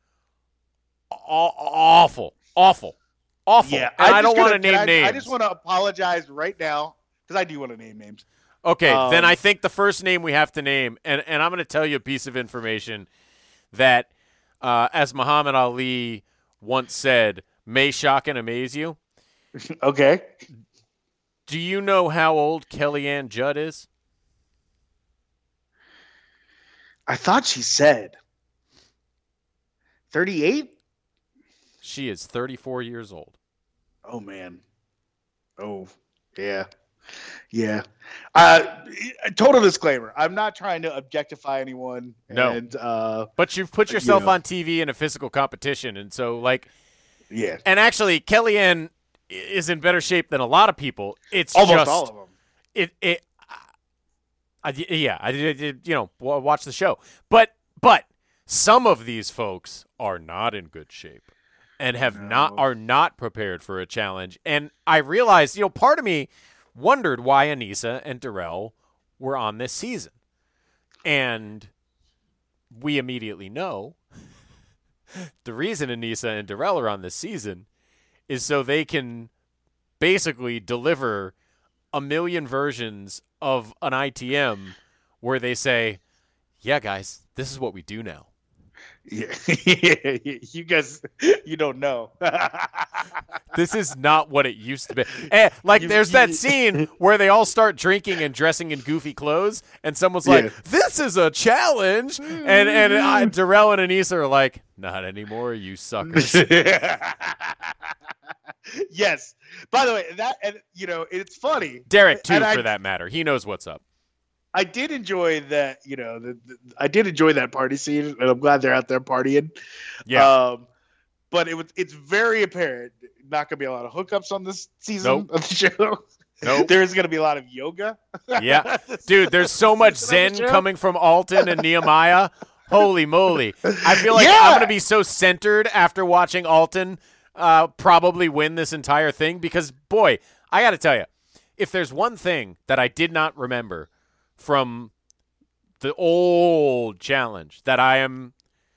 awful. Yeah, and I don't want to name names. I just want to apologize right now because I do want to name names. Okay, then I think the first name we have to name, and I'm going to tell you a piece of information that, as Muhammad Ali once said, may shock and amaze you. Okay. Do you know how old Kellyanne Judd is? I thought she said 38? She is 34 years old. Oh, man. Oh, yeah. Yeah. Total disclaimer. I'm not trying to objectify anyone. No. And, but you've put yourself on TV in a physical competition. And so, yeah. And actually, Kellyanne is in better shape than a lot of people. It's almost just, all of them. I did, watch the show. But some of these folks are not in good shape and are not prepared for a challenge. And I realized, part of me wondered why Anissa and Darrell were on this season. And we immediately know the reason Anissa and Darrell are on this season is so they can basically deliver a million versions of an ITM where they say, yeah, guys, this is what we do now. Yeah. You guys, you don't know. This is not what it used to be. There's that scene where they all start drinking and dressing in goofy clothes, and someone's like, this is a challenge. And Darrell and Anissa are like, not anymore, you suckers. Yes. By the way, it's funny. Derek, too, for that matter. He knows what's up. I did enjoy that, I did enjoy that party scene, and I'm glad they're out there partying. Yeah. But it's very apparent not going to be a lot of hookups on this season of the show. Nope. There's going to be a lot of yoga. Yeah. Dude, there's so much zen coming from Alton and Nehemiah. Holy moly. I feel like I'm going to be so centered after watching Alton probably win this entire thing because, boy, I got to tell you, if there's one thing that I did not remember from the old challenge that I am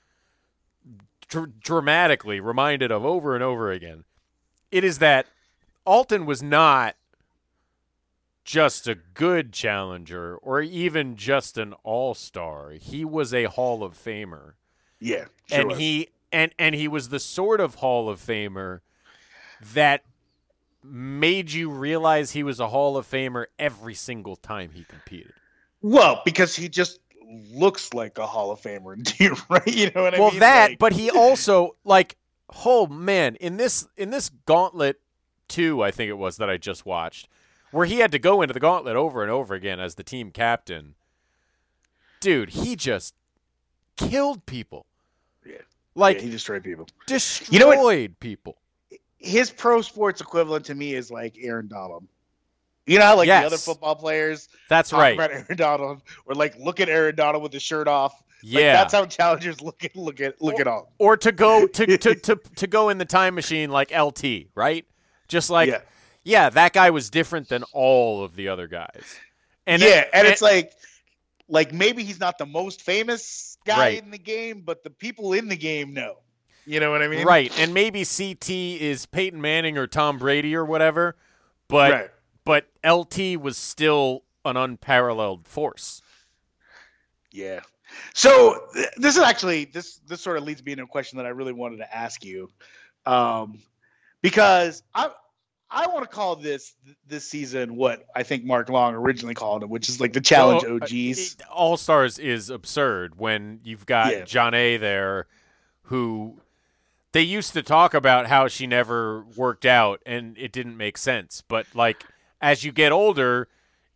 dramatically reminded of over and over again, it is that Alton was not just a good challenger or even just an all-star. He was a Hall of Famer. Yeah, sure. And he was the sort of Hall of Famer that made you realize he was a Hall of Famer every single time he competed. Well, because he just looks like a Hall of Famer, right? You know what I mean? Well, but he also, in this Gauntlet 2, I think it was, that I just watched, where he had to go into the Gauntlet over and over again as the team captain. Dude, he just killed people. Yeah. He destroyed people. Destroyed people. His pro sports equivalent to me is like Aaron Donald. You know how the other football players talk about Aaron Donald, or look at Aaron Donald with his shirt off. Yeah, that's how challengers look at all. Or to go to go in the time machine like LT, right? Just that guy was different than all of the other guys. And it's like maybe he's not the most famous guy in the game, but the people in the game know. You know what I mean? Right. And maybe CT is Peyton Manning or Tom Brady or whatever, but LT was still an unparalleled force. Yeah. So this is actually this sort of leads me into a question that I really wanted to ask you, because I want to call this season what I think Mark Long originally called it, which is like the Challenge OGs. All Stars is absurd when you've got John A. there, who they used to talk about how she never worked out and it didn't make sense, but as you get older,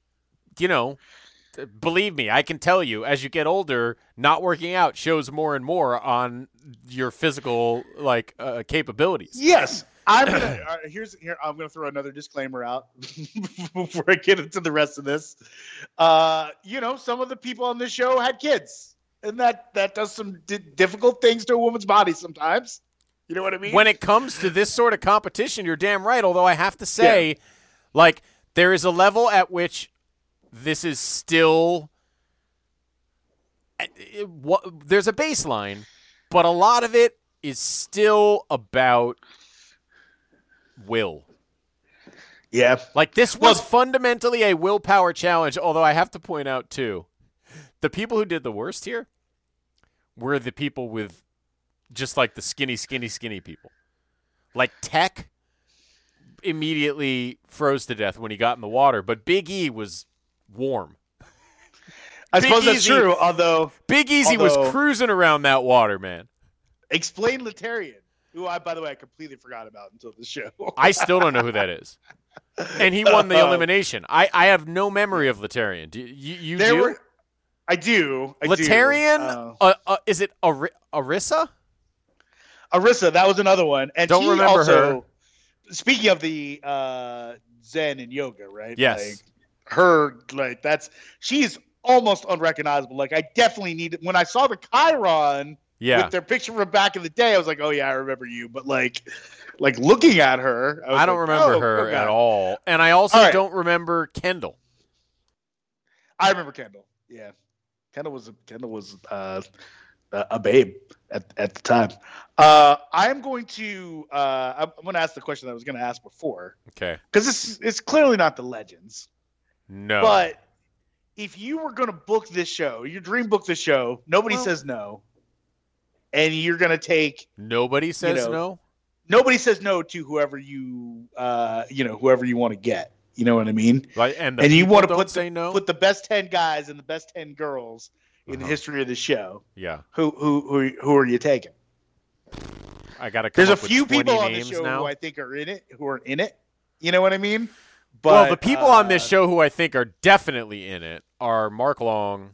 believe me, I can tell you, as you get older, not working out shows more and more on your physical capabilities. Yes, I'm gonna I'm gonna throw another disclaimer out before I get into the rest of this. Some of the people on this show had kids, and that does some difficult things to a woman's body sometimes. You know what I mean? When it comes to this sort of competition, you're damn right. Although I have to say, there is a level at which this is still there's a baseline, but a lot of it is still about will. Yeah. This was fundamentally a willpower challenge, although I have to point out, too, the people who did the worst here were the people with just the skinny people. Tech immediately froze to death when he got in the water, but Big E was warm. I suppose that's true, although Big Easy was cruising around that water, man. Explain Letarian, who by the way, I completely forgot about until the show. I still don't know who that is. And he won the elimination. I have no memory of Letarian. Do you do? I do. Letarian? Is it Arissa? Arissa, that was another one. And don't remember her. Speaking of the Zen and yoga, right? Yes. She's almost unrecognizable. I definitely when I saw the Chiron Yeah. with their picture from back in the day, I was like, oh yeah, I remember you. But like looking at her, I don't remember her at all. And I also don't remember Kendall. I remember Kendall. Yeah. Kendall was a babe at the time. I'm going to ask the question that I was going to ask before. Okay. Because it's clearly not the Legends. No. But if you were going to book this show, your dream book this show, nobody says no, and you're going to take nobody says no. Nobody says no to whoever you whoever you want to get. You know what I mean? Right. And you want to put the best 10 guys and the best 10 girls in the history of the show. Yeah. Who are you taking? I got to. There's a few people on the show now. who I think are in it. You know what I mean? But, well, the people on this show who I think are definitely in it are Mark Long,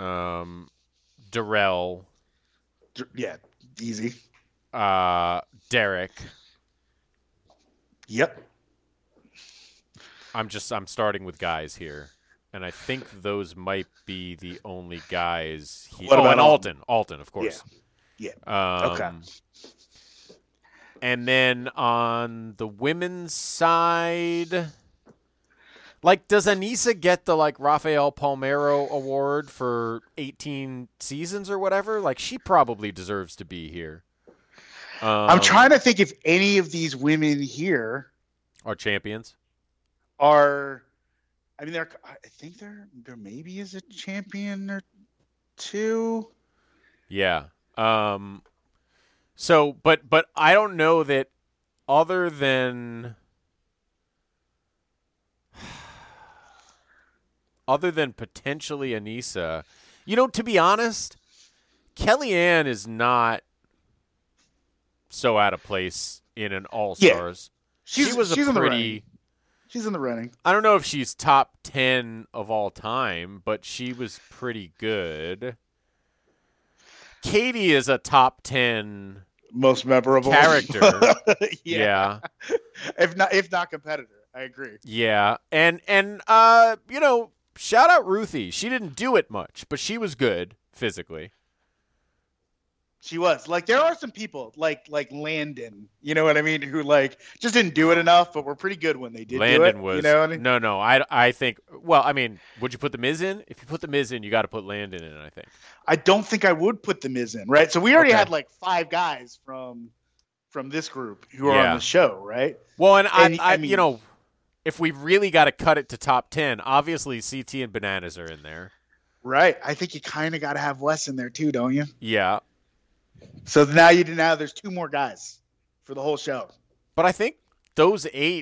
Darrell. Yeah, easy. Derek. Yep. I'm starting with guys here, and I think those might be the only guys. What about and Alton? Alton, of course. Yeah. Okay. And then on the women's side, like, does Anissa get the Rafael Palmeiro award for 18 seasons or whatever? Like, she probably deserves to be here. I'm trying to think if any of these women here are champions. I think there maybe is a champion or two. Yeah. So, but I don't know that other than potentially Anissa, to be honest, Kellyanne is not so out of place in an All-Stars. Yeah. She's in the running. I don't know if she's top 10 of all time, but she was pretty good. Katie is a top 10 most memorable character. Yeah. If not competitor. I agree. Yeah. And shout out Ruthie. She didn't do it much, but she was good physically. She was. There are some people like Landon, you know what I mean, who just didn't do it enough, but were pretty good when they did Landon do it. Was, you know what I mean? No. I think, well, I mean, would you put the Miz in? If you put the Miz in, you got to put Landon in, I think. I don't think I would put the Miz in, right? So we already had 5 guys from this group who are on the show, right? Well, and I mean, if we really got to cut it to top 10, obviously CT and Bananas are in there. Right. I think you kind of got to have Wes in there too, don't you? Yeah. So now there's 2 more guys for the whole show. But I think those 8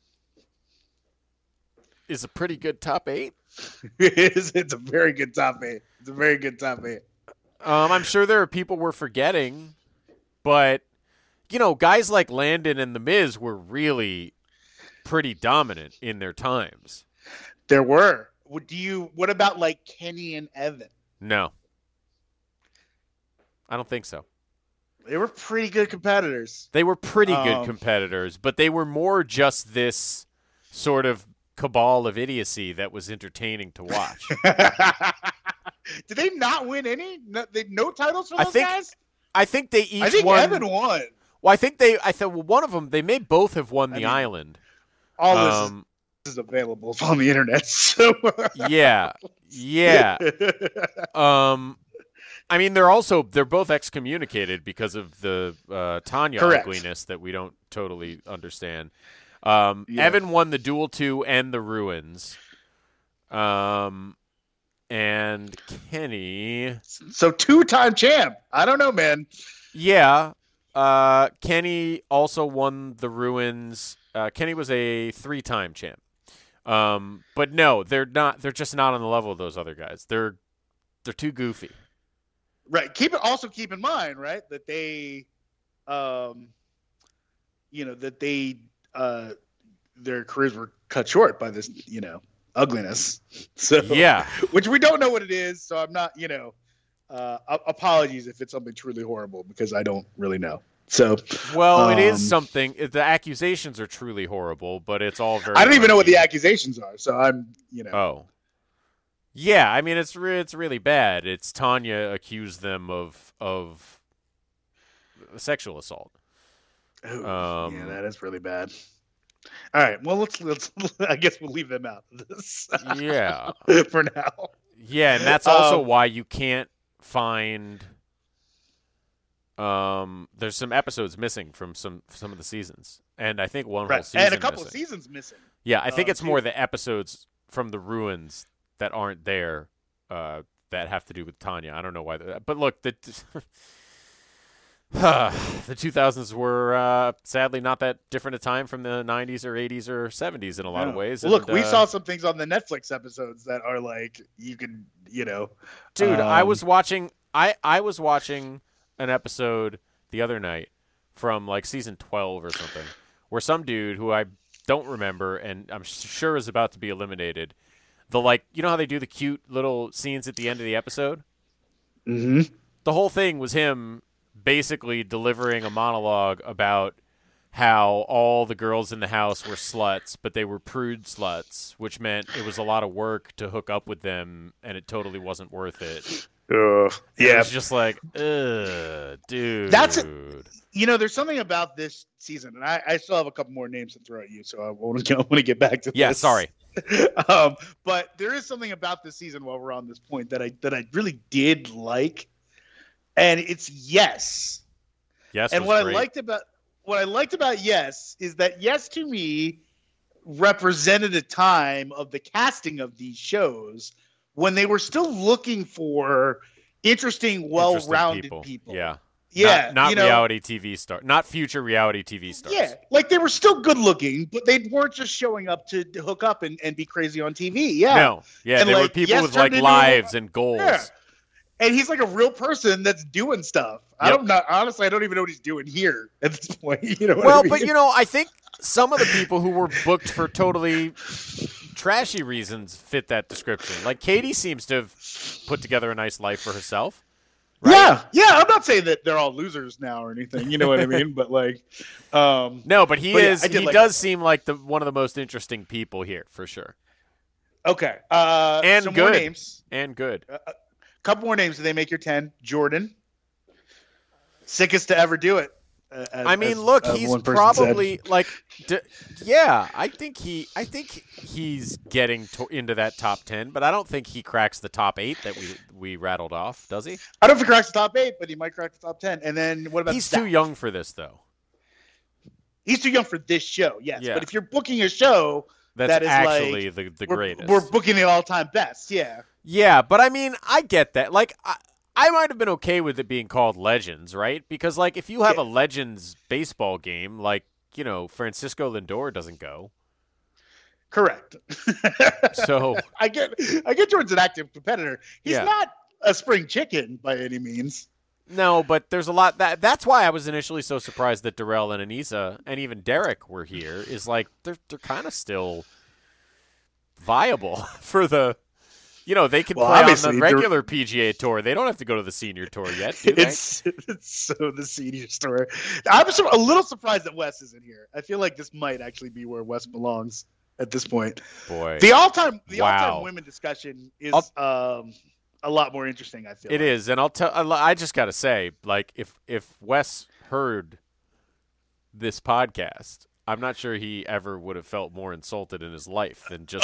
is a pretty good top 8. It's a very good top 8. It's a very good top 8. I'm sure there are people we're forgetting, but guys like Landon and The Miz were really pretty dominant in their times. There were. What about Kenny and Evan? No. I don't think so. They were pretty good competitors. They were pretty good competitors, but they were more just this sort of cabal of idiocy that was entertaining to watch. Did they not win any? No titles for those guys? I think they each won. I think Evan won. Well, I think one of them, they may both have won the island. All this is available on the internet. So yeah. I mean, they're both excommunicated because of the Tanya ugliness that we don't totally understand. Evan won the Duel 2 and the Ruins. And Kenny. So 2-time champ. I don't know, man. Yeah. Kenny also won the Ruins. Kenny was a 3-time champ. But no, they're not. They're just not on the level of those other guys. They're too goofy. Right. Keep in mind, right, that they, their careers were cut short by this, ugliness. So yeah, which we don't know what it is. So I'm not, apologies if it's something truly horrible because I don't really know. So well, it is something. The accusations are truly horrible, but it's all very. I don't even know what the accusations are. So I'm, Oh. Yeah, I mean it's really bad. It's Tanya accused them of sexual assault. Oh, yeah, that is really bad. All right, well, let's. I guess we'll leave them out of this. Yeah. For now. Yeah, and that's also why you can't find. There's some episodes missing from some of the seasons, and I think one whole season and a couple missing. of seasons missing. Yeah, I think it's more the episodes from the ruins that aren't there that have to do with Tanya. I don't know why, but look, the 2000s were sadly not that different a time from the 90s or 80s or 70s in a lot of ways. Well, look, we saw some things on the Netflix episodes that are like you could, Dude, I was watching an episode the other night from like season 12 or something, where some dude who I don't remember and I'm sure is about to be eliminated. How they do the cute little scenes at the end of the episode? Mm-hmm. The whole thing was him basically delivering a monologue about how all the girls in the house were sluts, but they were prude sluts, which meant it was a lot of work to hook up with them, and it totally wasn't worth it. Yeah. It's just like, dude. There's something about this season, and I still have a couple more names to throw at you, so I want to get back to this. Yeah, sorry. But there is something about this season while we're on this point that I really did like, and it's Yes. Yes, and what I liked about Yes is that Yes to me represented a time of the casting of these shows when they were still looking for interesting, well-rounded people. Yeah. Yeah. Not reality TV stars. Not future reality TV stars. Yeah. Like they were still good looking, but they weren't just showing up to hook up and be crazy on TV. Yeah. No. Yeah. And they were people with like lives and goals. Yeah. And he's like a real person that's doing stuff. Yep. Honestly, I don't even know what he's doing here at this point. But I think some of the people who were booked for totally trashy reasons fit that description. Like Katie seems to have put together a nice life for herself. Right? Yeah. I'm not saying that they're all losers now or anything. You know what I mean? But like, no, but he does seem like one of the most interesting people here for sure. Okay. And some good. More names. And good. Couple more names. Do they make your 10? Jordan. Sickest to ever do it. He's probably like, I think he's getting into that top 10, but I don't think he cracks the top 8 that we rattled off. Does he? I don't know if he cracks the top 8, but he might crack the top 10. And then what about? He's too young for this, though. He's too young for this show. Yes, yeah. But if you're booking a show that is actually like, the greatest, we're booking the all-time best. Yeah. Yeah, but I get that. Like, I might have been okay with it being called Legends, right? Because, like, if you have a Legends baseball game, like, Francisco Lindor doesn't go. Correct. So I get Jordan's an active competitor. He's not a spring chicken by any means. No, but there's a lot that's why I was initially so surprised that Darrell and Anissa and even Derek were here. Is like they're kind of still viable for the. They can play on the regular PGA Tour. They don't have to go to the senior tour yet, do they? It's so the senior tour. I'm a little surprised that Wes isn't here. I feel like this might actually be where Wes belongs at this point. Boy, the all-time women discussion is a lot more interesting. I feel it is, and I just got to say, like, if Wes heard this podcast, I'm not sure he ever would have felt more insulted in his life than just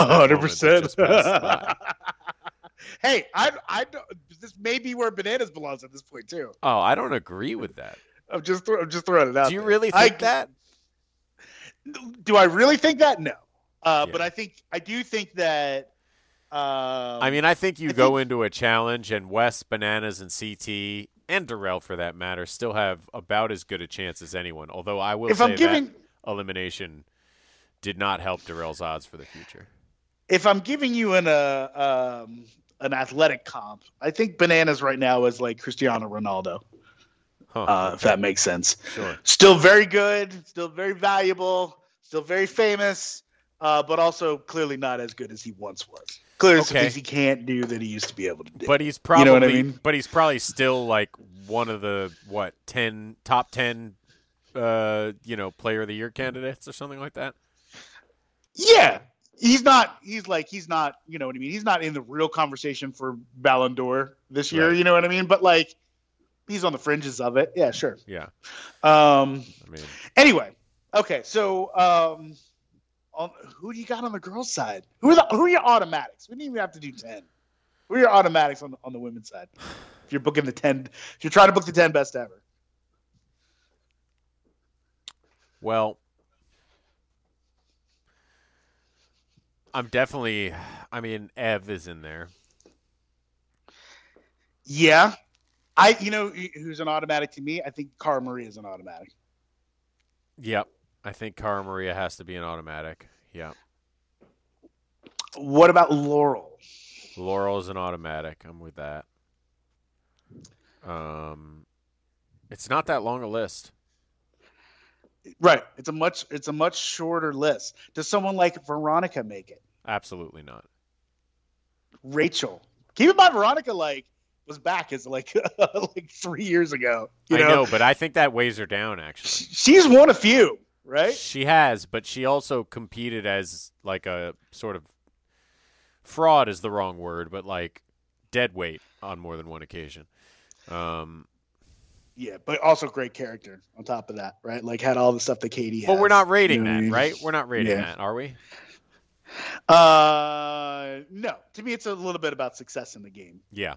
100%. Hey, I this may be where Bananas belongs at this point too. Oh, I don't agree with that. I'm just throwing it out. Do you really think that? Do I really think that? No. But I do think that. I think you go into a challenge, and Wes, Bananas, and CT, and Darrell for that matter, still have about as good a chance as anyone. Although I will say that elimination did not help Darrell's odds for the future. If I'm giving you an athletic comp, I think Bananas right now is like Cristiano Ronaldo. If that makes sense. Sure. Still very good, still very valuable, still very famous, but also clearly not as good as he once was. Clearly some things he can't do that he used to be able to do. But he's probably, you know what I mean? But he's probably still like one of the top 10 player of the year candidates or something like that. Yeah. He's not, you know what I mean? He's not in the real conversation for Ballon d'Or this year, right. You know what I mean? But like, He's on the fringes of it. Yeah, sure. Yeah. I Um, mean, Anyway, okay, so who do you got on the girls' side? Who are your automatics? We didn't even have to do 10. Who are your automatics on the women's side? If you're booking the 10, if you're trying to book the 10 best ever. well, I'm definitely. I mean, Ev is in there. Yeah, who's an automatic to me? I think Cara Maria is an automatic. Yep. I think Cara Maria has to be an automatic. Yeah. What about Laurel? Laurel is an automatic. I'm with that. It's not that long a list. Right, it's a much shorter list. Does someone like Veronica make it? Absolutely not. Rachel. Keep in mind, Veronica was back as like 3 years ago. I know, but I think that weighs her down. Actually, she's won a few, right? she has, but she also competed as like a sort of fraud is the wrong word, but like dead weight on more than one occasion. Yeah, but also great character on top of that, right? Like had all the stuff that Katie has. But we're not rating You know what I that, mean? right? We're not rating Yeah. that, are we? No. To me, it's a little bit about success in the game. Yeah.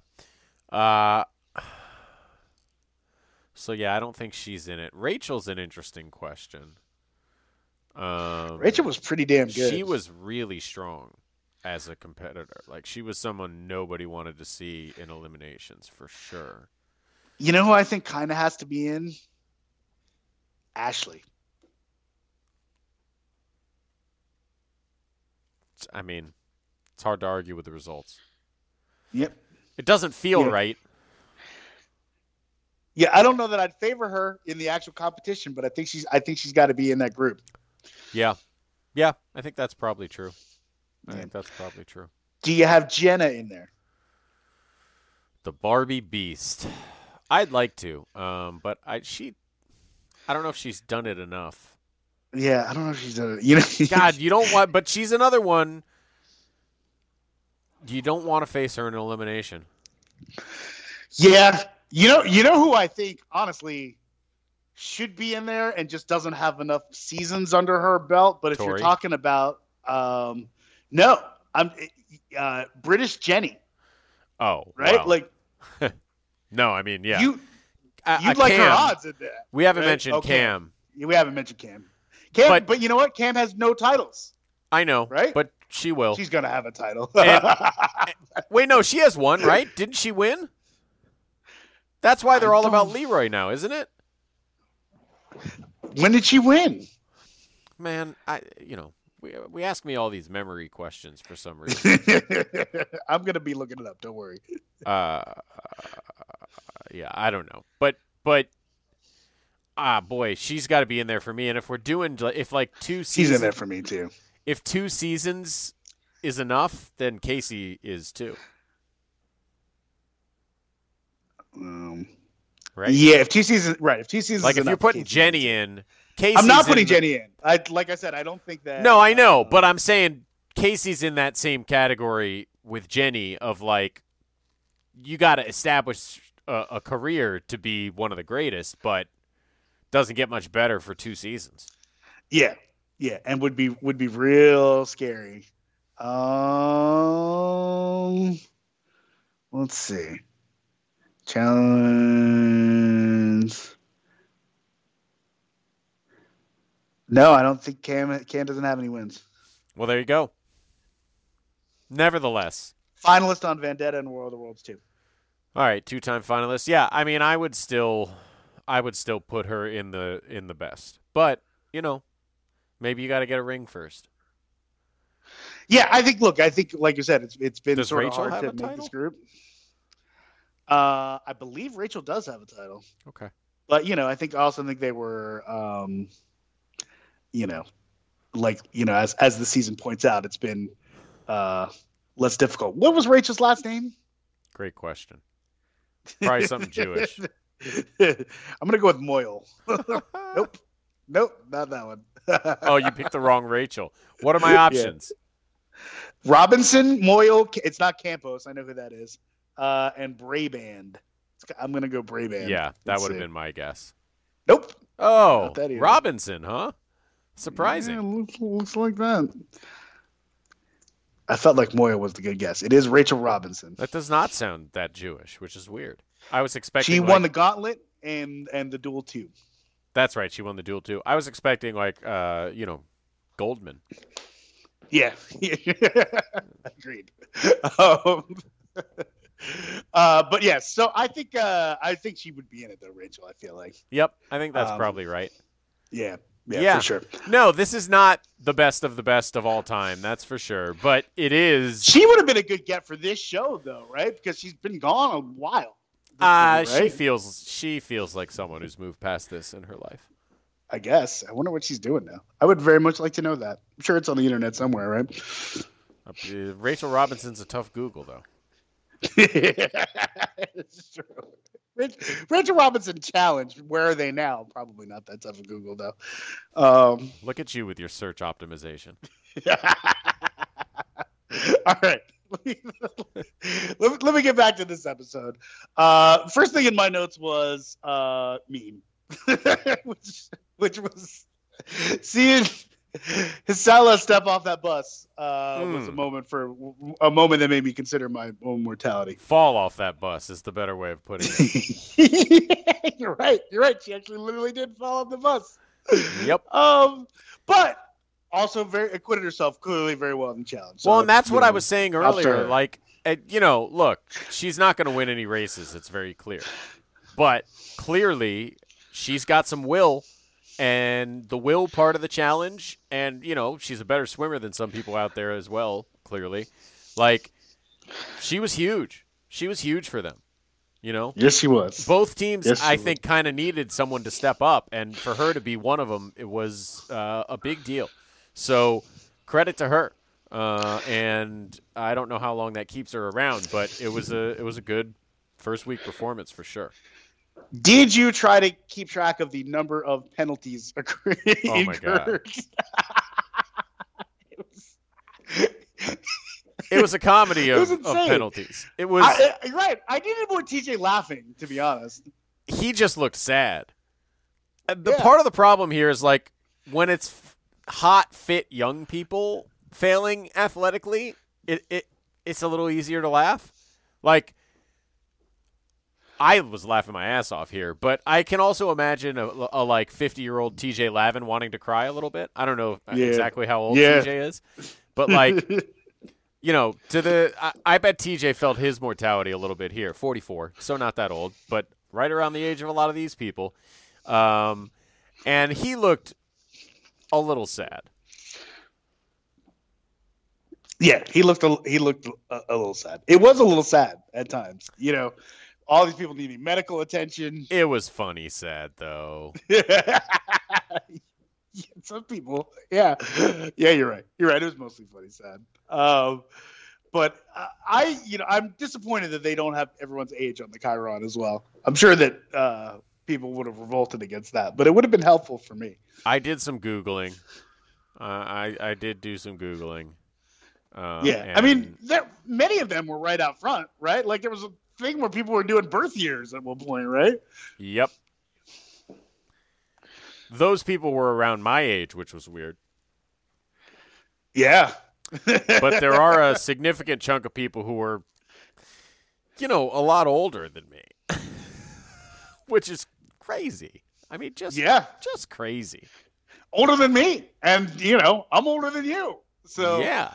So yeah, I don't think she's in it. Rachel's an interesting question. Rachel was pretty damn good. She was really strong as a competitor. Like she was someone nobody wanted to see in eliminations for sure. You know who I think kind of has to be in? Ashley. I mean, it's hard to argue with the results. Yep. It doesn't feel Yeah. right. Yeah, I don't know that I'd favor her in the actual competition, but I think she's got to be in that group. Yeah. Yeah, I think that's probably true. I Yeah. think that's probably true. Do you have Jenna in there? The Barbie Beast. I'd like to, but I don't know if she's done it enough. Yeah, I don't know if she's done it. God, you don't want, but she's another one. You don't want to face her in elimination. Yeah, you know who I think honestly should be in there and just doesn't have enough seasons under her belt. But if you're Tori? talking about, no, I'm British Jenny, Oh, right? wow. Like No, I mean, yeah. you'd like her Cam. odds in there. We haven't right? mentioned Oh, Cam. We haven't mentioned Cam. Cam, But- but you know what? Cam has no titles. I know, Right? but she will. She's gonna have a title. Wait, no, she has one, right? Didn't she win? That's why they're all about Leroy now, isn't it? When did she win? Man, we ask me all these memory questions for some reason. I'm gonna be looking it up. Don't worry. Yeah, I don't know, but boy, she's got to be in there for me. And if we're doing, if like two She's seasons, in there for me too. if 2 seasons is enough, then Casey is too. Right? Yeah, if 2 seasons, right? If 2 seasons, Like is if you're enough, putting Casey's Jenny in, Casey's I'm not putting in Jenny in. Like I said, I don't think that. No, I know, but I'm saying Casey's in that same category with Jenny of like, you got to establish a career to be one of the greatest, but doesn't get much better for 2 seasons. Yeah, and would be real scary. Let's see. Challenge. No, I don't think Cam doesn't have any wins. Well, there you go. Nevertheless. Finalist on Vendetta and War of the Worlds too. All right, 2-time finalist. Yeah, I mean, I would still put her in the best. But, maybe you got to get a ring first. Yeah, I think. Look, like you said, it's been Does sort of Rachel hard have to a make title? this group. I believe Rachel does have a title, Okay. but I also think they were, as the season points out, it's been less difficult. What was Rachel's last name? Great question. Probably something Jewish. I'm gonna go with Moyle. Nope, not that one. Oh, you picked the wrong Rachel. What are my options? Robinson, Moyle. It's not Campos. I know who that is. And Braband. I'm gonna go Bray Man. Yeah, that Let's would have see. been my guess. Nope. Oh, Not that either. Robinson, huh? Surprising. Yeah, looks like that. I felt like Moya was the good guess. It is Rachel Robinson. That does not sound that Jewish, which is weird. I was expecting She won the gauntlet and the duel too. That's right. She won the duel too. I was expecting Goldman. Yeah. Agreed. But yeah, so I think she would be in it though, Rachel. I feel like. Yep, I think that's probably right. Yeah, for sure. No, this is not the best of all time. That's for sure. But it is. She would have been a good get for this show though, right? Because she's been gone a while. Right? She feels like someone who's moved past this in her life. I guess. I wonder what she's doing now. I would very much like to know that. I'm sure it's on the internet somewhere, right? Rachel Robinson's a tough Google though. It's true. Rachel Robinson challenge. Where are they now? Probably not that tough of Google though. Look at you with your search optimization. All right. Let me get back to this episode. First thing in my notes was meme, which was seeing Hisala step off that bus was a moment that made me consider my own mortality. Fall off that bus is the better way of putting it. You're right. She actually literally did fall off the bus. Yep. But also acquitted herself clearly very well in the challenge. Well, So, and that's what I was props saying to earlier. her. Like, look, she's not going to win any races. It's very clear. But clearly, she's got some will, and the will part of the challenge, and, she's a better swimmer than some people out there as well, clearly. Like, she was huge. She was huge for them, Yes, she was. Both teams, Yes, she I was. think, kind of needed someone to step up, and for her to be one of them, it was a big deal. So credit to her, and I don't know how long that keeps her around, but it was a good first week performance for sure. Did you try to keep track of the number of penalties incurred? Oh my God. It was a comedy was of insane. penalties. It was. Right. I needed more TJ laughing, to be honest. He just looked sad. The Yeah. part of the problem here is like when it's hot, fit young people failing athletically, it's a little easier to laugh. Like, I was laughing my ass off here, but I can also imagine a like 50-year-old TJ Lavin wanting to cry a little bit. I don't know exactly how old Yeah. TJ is, but like, I bet TJ felt his mortality a little bit here. 44, so not that old, but right around the age of a lot of these people. And he looked a little sad. Yeah, he looked a little sad. It was a little sad at times. All these people needing medical attention. It was funny sad, though. Some people, yeah, you're right. It was mostly funny sad. But I'm disappointed that they don't have everyone's age on the Chiron as well. I'm sure that people would have revolted against that, but it would have been helpful for me. I did some Googling. I did do some Googling. I mean, many of them were right out front, right? Like there was a thing where people were doing birth years at one point, right? Yep. Those people were around my age, which was weird. Yeah. But there are a significant chunk of people who are, a lot older than me, which is crazy. I mean, just crazy. Older than me, and I'm older than you. So yeah.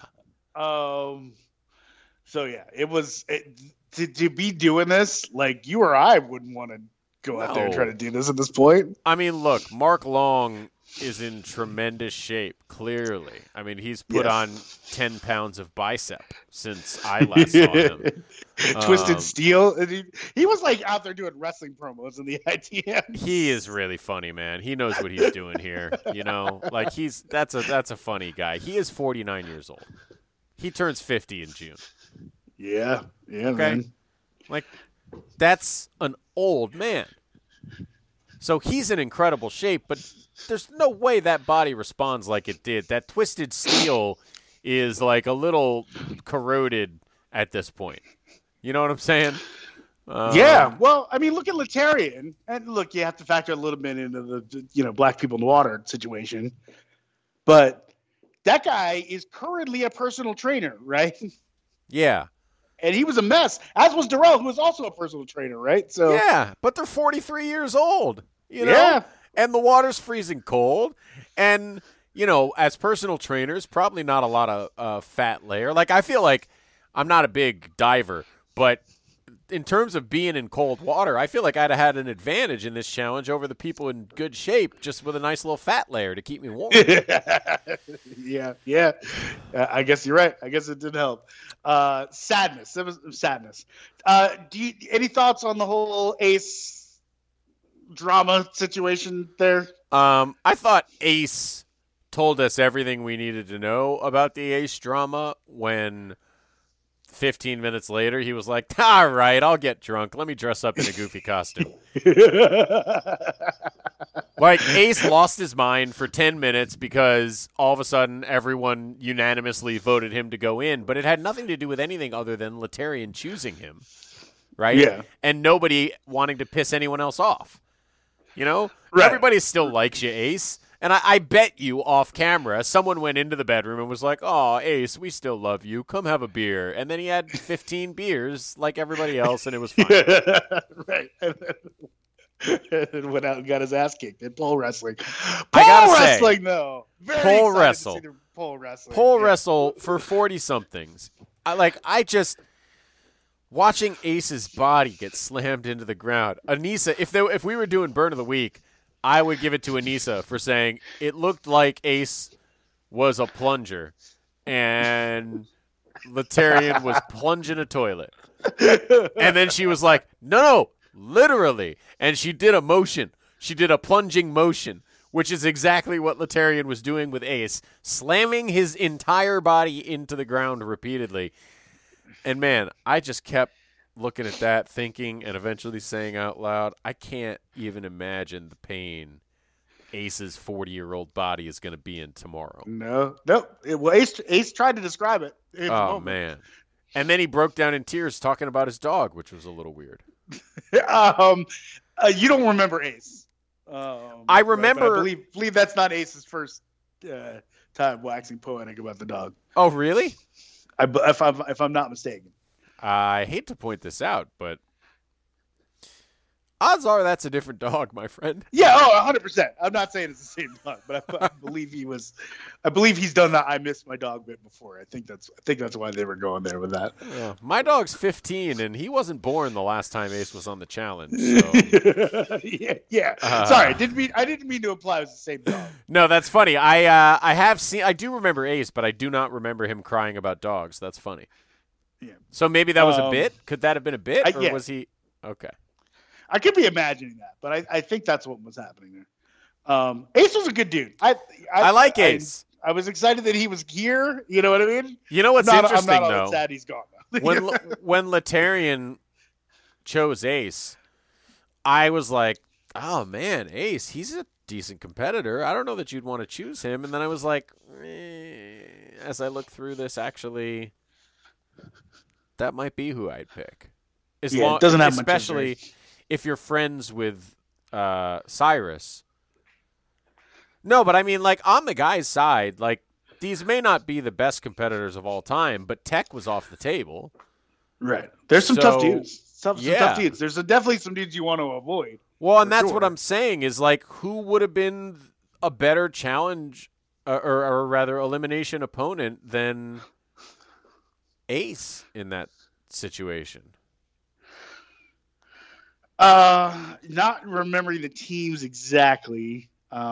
So yeah, it was to be doing this. Like you or I wouldn't want to go out there and try to do this at this point. I mean, look, Mark Long is in tremendous shape, clearly. I mean, he's put on 10 pounds of bicep since I last saw him. Twisted Steel. He was like out there doing wrestling promos in the ITM. He is really funny, man. He knows what he's doing here. Like that's a funny guy. He is 49 years old. He turns 50 in June. Yeah, Okay. man. Like, that's an old man. So he's in incredible shape, but there's no way that body responds like it did. That Twisted Steel is like a little corroded at this point. You know what I'm saying? Yeah, well, I mean, look at Letarian, and look, you have to factor a little bit into the black people in the water situation, but that guy is currently a personal trainer, right? Yeah. And he was a mess, as was Darrell, who was also a personal trainer, right? So Yeah, but they're 43 years old, you know? Yeah. And the water's freezing cold, and, as personal trainers, probably not a lot of fat layer. Like, I feel like I'm not a big diver, but in terms of being in cold water, I feel like I'd have had an advantage in this challenge over the people in good shape, just with a nice little fat layer to keep me warm. Yeah. I guess you're right. I guess it did help. Sadness. It was sadness. Any thoughts on the whole Ace drama situation there? I thought Ace told us everything we needed to know about the Ace drama when 15 minutes later, he was like, all right, I'll get drunk. Let me dress up in a goofy costume. Like, Ace lost his mind for 10 minutes because all of a sudden everyone unanimously voted him to go in, but it had nothing to do with anything other than Letarian choosing him, right? Yeah. And nobody wanting to piss anyone else off. Right. Everybody still likes you, Ace. And I bet you off camera, someone went into the bedroom and was like, oh, Ace, we still love you. Come have a beer. And then he had 15 beers like everybody else, and it was fine. Right. And went out and got his ass kicked in pole wrestling. I gotta say, wrestling, though. Very pole excited wrestle. to see the pole wrestling. Pole wrestle for 40-somethings. Watching Ace's body get slammed into the ground. Anissa, if we were doing Burn of the Week, I would give it to Anissa for saying it looked like Ace was a plunger and Letarian was plunging a toilet. And then she was like, no, literally. And she did a motion. She did a plunging motion, which is exactly what Letarian was doing with Ace, slamming his entire body into the ground repeatedly. And, man, I just kept looking at that, thinking, and eventually saying out loud, I can't even imagine the pain Ace's 40-year-old body is going to be in tomorrow. No. Well, Ace tried to describe it. Oh, man. And then he broke down in tears talking about his dog, which was a little weird. You don't remember Ace. I remember. But I believe that's not Ace's first time waxing poetic about the dog. Oh, really? If I'm not mistaken. I hate to point this out, but odds are that's a different dog, my friend. Yeah, 100%. I'm not saying it's the same dog, but I believe he's done that I miss my dog bit before. I think that's why they were going there with that. Yeah. My dog's 15 and he wasn't born the last time Ace was on the challenge. So. Yeah. Sorry, I didn't mean to imply it was the same dog. No, that's funny. I do remember Ace, but I do not remember him crying about dogs. That's funny. Yeah. So maybe that was a bit? Could that have been a bit? Or yeah. Was he okay? I could be imagining that, but I think that's what was happening there. Ace was a good dude. I like Ace. I was excited that he was here. You know what I mean? You know what's interesting, I'm not though? all sad he's gone now. when Letarian chose Ace, I was like, oh, man, Ace, he's a decent competitor. I don't know that you'd want to choose him. And then I was like, as I look through this, actually, that might be who I'd pick. It doesn't have much especially interest. If you're friends with Cyrus. No, but I mean, like, on the guy's side, like, these may not be the best competitors of all time, but Tech was off the table. Right. There's some tough dudes. Some Yeah. tough dudes. There's definitely some dudes you want to avoid. Well, and For that's sure. what I'm saying is, like, who would have been a better challenge or rather elimination opponent than Ace in that situation? Not remembering the teams exactly.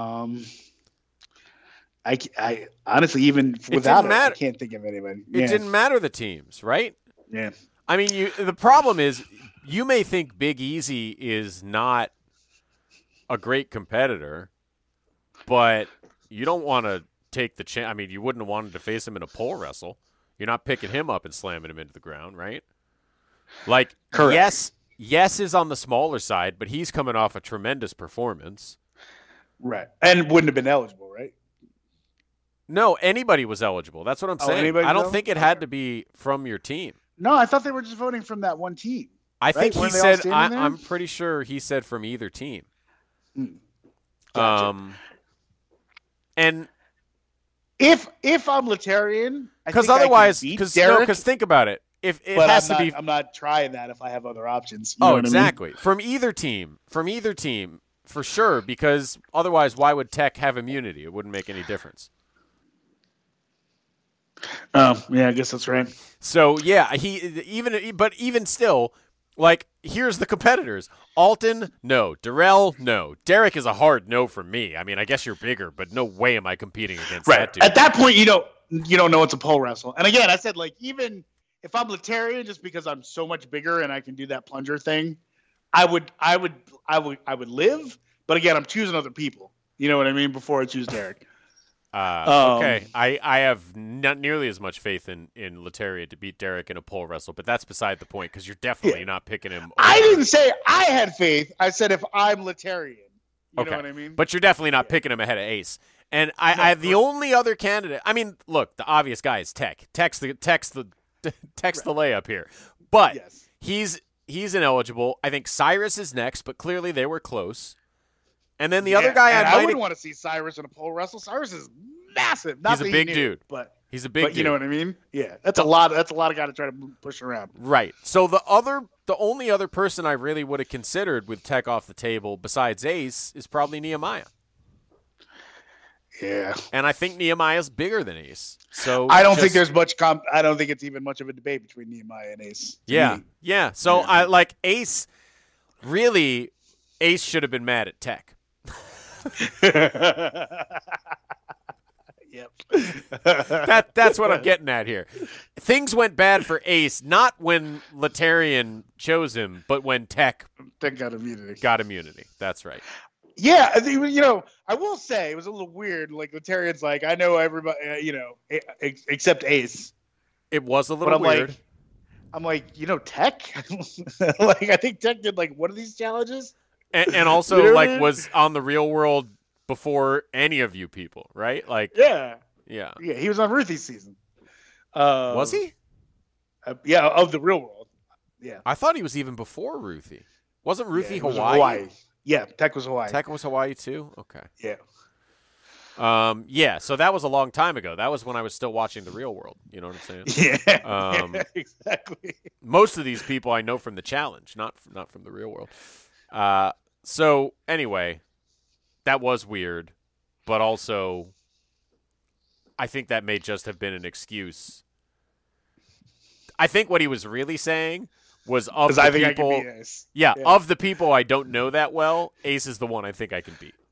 I honestly, even without it, I can't think of anybody. It didn't matter the teams, right? Yeah. I mean, the problem is you may think Big Easy is not a great competitor, but you don't want to take the chance. I mean, you wouldn't have wanted to face him in a pole wrestle. You're not picking him up and slamming him into the ground, right? Like, Correct. Yes is on the smaller side, but he's coming off a tremendous performance. Right. And wouldn't have been eligible, right? No, anybody was eligible. That's what I'm saying. anybody I don't was think it had to be from your team. No, I thought they were just voting from that one team. I think Weren't he they all said. standing there? I'm pretty sure he said from either team. Gotcha. And If I'm Letarian, because otherwise, because think about it. If it but has I'm to not, be, I'm not trying that if I have other options. You know what I mean? exactly from either team, for sure. Because otherwise, why would Tech have immunity? It wouldn't make any difference. Oh, yeah, I guess that's right. So yeah, even still, like here's the competitors: Alton, no; Darrell, no; Derek is a hard no for me. I mean, I guess you're bigger, but no way am I competing against that dude. At that point, you don't know it's a pole wrestle. And again, I said like even if I'm Letarian, just because I'm so much bigger and I can do that plunger thing, I would live. But again, I'm choosing other people. You know what I mean? Before I choose Derek. Okay, I have not nearly as much faith in Letarian to beat Derek in a pole wrestle, but that's beside the point because you're definitely not picking him. I didn't say I had faith. I said if I'm Letarian. You know what I mean? But you're definitely not picking him ahead of Ace. And the only other candidate. I mean, look, the obvious guy is Tech. Tech's the layup here, but he's ineligible. I think Cyrus is next, but clearly they were close. And then the other guy I wouldn't want to see Cyrus in a pole wrestle. Cyrus is massive. Not he's a big dude, but he's a big dude. You know what I mean? Yeah, that's a lot of guy to try to push around. Right. So the only other person I really would have considered with Tech off the table besides Ace is probably Nehemiah. Yeah. And I think Nehemiah's bigger than Ace. So I don't think there's much I don't think it's even much of a debate between Nehemiah and Ace. Yeah. So I like Ace. Really, Ace should have been mad at Tech. Yep. That's what I'm getting at here. Things went bad for Ace, not when Letarian chose him, but when Tech got immunity. That's right. Yeah, I will say it was a little weird. Like Letarian's like, I know everybody, except Ace. It was a little weird. I'm like, Tech? Like, I think Tech did like one of these challenges. And also was on the Real World before any of you people, right? Like, yeah, he was on Ruthie's season. Was he? Yeah, of the Real World. Yeah, I thought he was even before Ruthie. Wasn't Ruthie Hawaii? Yeah, Tech was Hawaii. Tech was Hawaii too. Okay. Yeah. Yeah. So that was a long time ago. That was when I was still watching the Real World. You know what I'm saying? Yeah. Exactly. Most of these people I know from the challenge, not from the Real World. So anyway, that was weird, but also I think that may just have been an excuse. I think what he was really saying was of the people. Yeah, of the people I don't know that well, Ace is the one I think I can beat.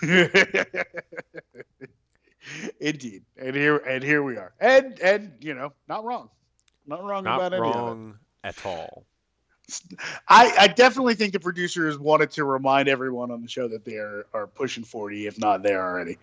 Indeed, and here we are, and not wrong, about any of it. At all. I definitely think the producers wanted to remind everyone on the show that they are pushing 40, if not there already.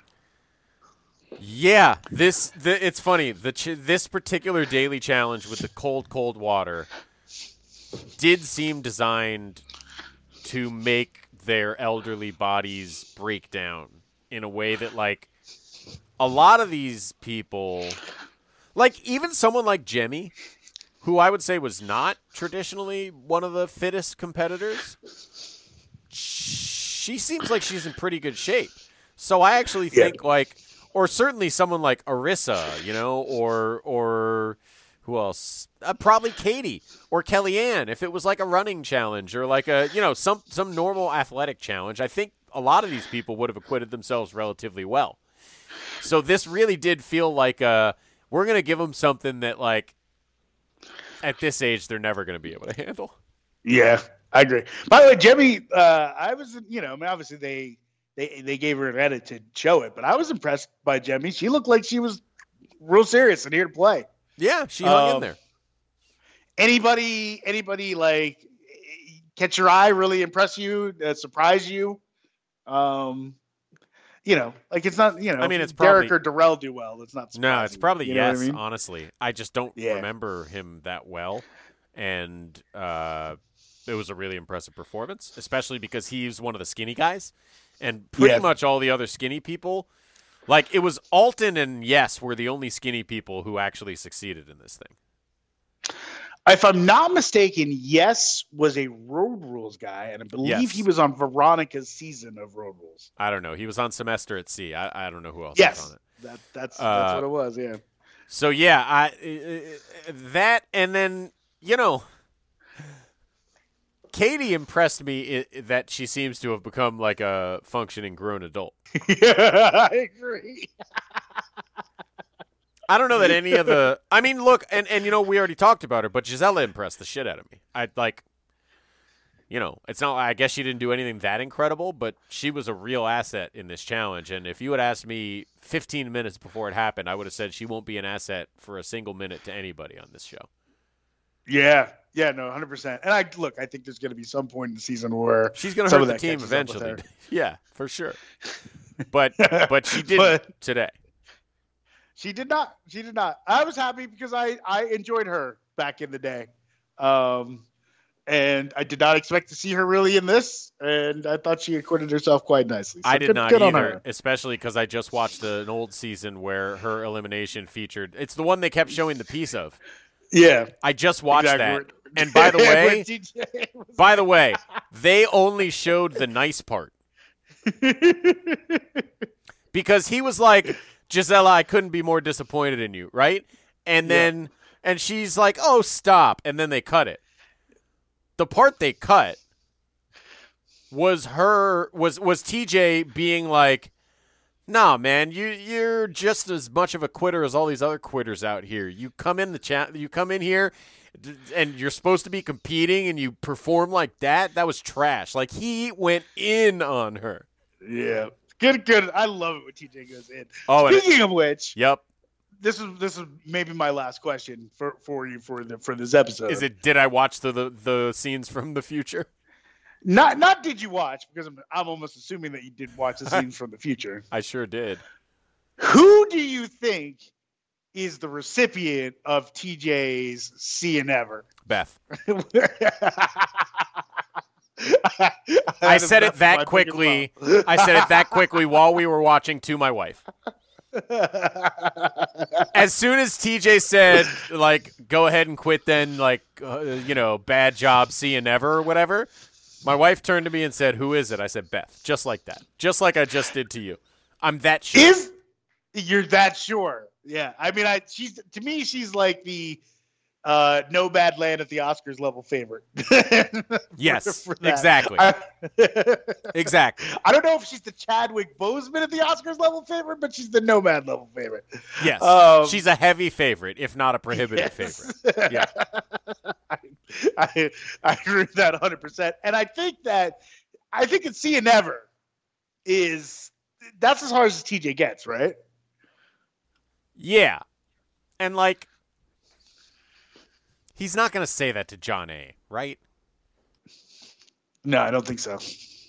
Yeah, it's funny. This particular daily challenge with the cold water did seem designed to make their elderly bodies break down in a way that, like, a lot of these people, like even someone like Jemmy, who I would say was not traditionally one of the fittest competitors, she seems like she's in pretty good shape. So I actually think or certainly someone like Arissa, or who else? Probably Katie or Kellyanne. If it was like a running challenge or like a, some normal athletic challenge, I think a lot of these people would have acquitted themselves relatively well. So this really did feel like we're going to give them something that, like, at this age, they're never going to be able to handle. Yeah, I agree. By the way, Jemmy, I was, obviously they gave her an edit to show it, but I was impressed by Jemmy. She looked like she was real serious and here to play. Yeah, she hung in there. Anybody like catch your eye, really impress you, surprise you? Like it's not, I mean, it's Derek or Darrell do well. It's not surprising. No, it's probably yes, I mean? honestly. I just don't remember him that well. And it was a really impressive performance, especially because he's one of the skinny guys. And pretty much all the other skinny people, like it was Alton and Yes were the only skinny people who actually succeeded in this thing. If I'm not mistaken, Yes was a Road Rules guy, and I believe Yes. he was on Veronica's season of Road Rules. I don't know. He was on Semester at Sea. I don't know who else was Yes, on it. that's what it was. Yeah. So yeah, that, and then Katie impressed me that she seems to have become like a functioning grown adult. Yeah, I agree. I don't know that any of the. I mean, look, and we already talked about her, but Gisela impressed the shit out of me. It's not. I guess she didn't do anything that incredible, but she was a real asset in this challenge. And if you had asked me 15 minutes before it happened, I would have said she won't be an asset for a single minute to anybody on this show. Yeah, no, 100%. And I think there's going to be some point in the season where she's going to hurt the team eventually. Yeah, for sure. But she didn't today. She did not. I was happy because I enjoyed her back in the day. And I did not expect to see her really in this, and I thought she acquitted herself quite nicely. So I did not on either, her. especially because I just watched an old season where her elimination featured. It's the one they kept showing the piece of. Yeah, I just watched exactly. that. And by the way, they only showed the nice part. Because he was like, Gisela, I couldn't be more disappointed in you, right? And then and she's like, oh, stop. And then they cut it. The part they cut was TJ being like, nah, man, you're just as much of a quitter as all these other quitters out here. You come in here and you're supposed to be competing and you perform like that. That was trash. Like, he went in on her. Yeah. Good. I love it when TJ goes in. Oh, speaking of which, yep. This is maybe my last question for you for this episode. Is it? Did I watch the scenes from the future? Not did you watch, because I'm almost assuming that you did watch the scenes from the future. I sure did. Who do you think is the recipient of TJ's See You Never? Beth. I said it that quickly. I said it that quickly while we were watching to my wife. As soon as TJ said, like, go ahead and quit then, like, bad job, see you never, or whatever, my wife turned to me and said, who is it? I said, Beth. Just like that. Just like I just did to you. I'm that sure. You're that sure? Yeah. I mean, to me, she's like the No Bad Land at the Oscars level favorite. Yes, for exactly. Exactly. I don't know if she's the Chadwick Boseman at the Oscars level favorite, but she's the Nomad level favorite. Yes. She's a heavy favorite, if not a prohibitive favorite. Yeah. I agree with that 100%. And I think it's See You Never that's as hard as TJ gets, right? Yeah. And like, he's not going to say that to John A., right? No, I don't think so.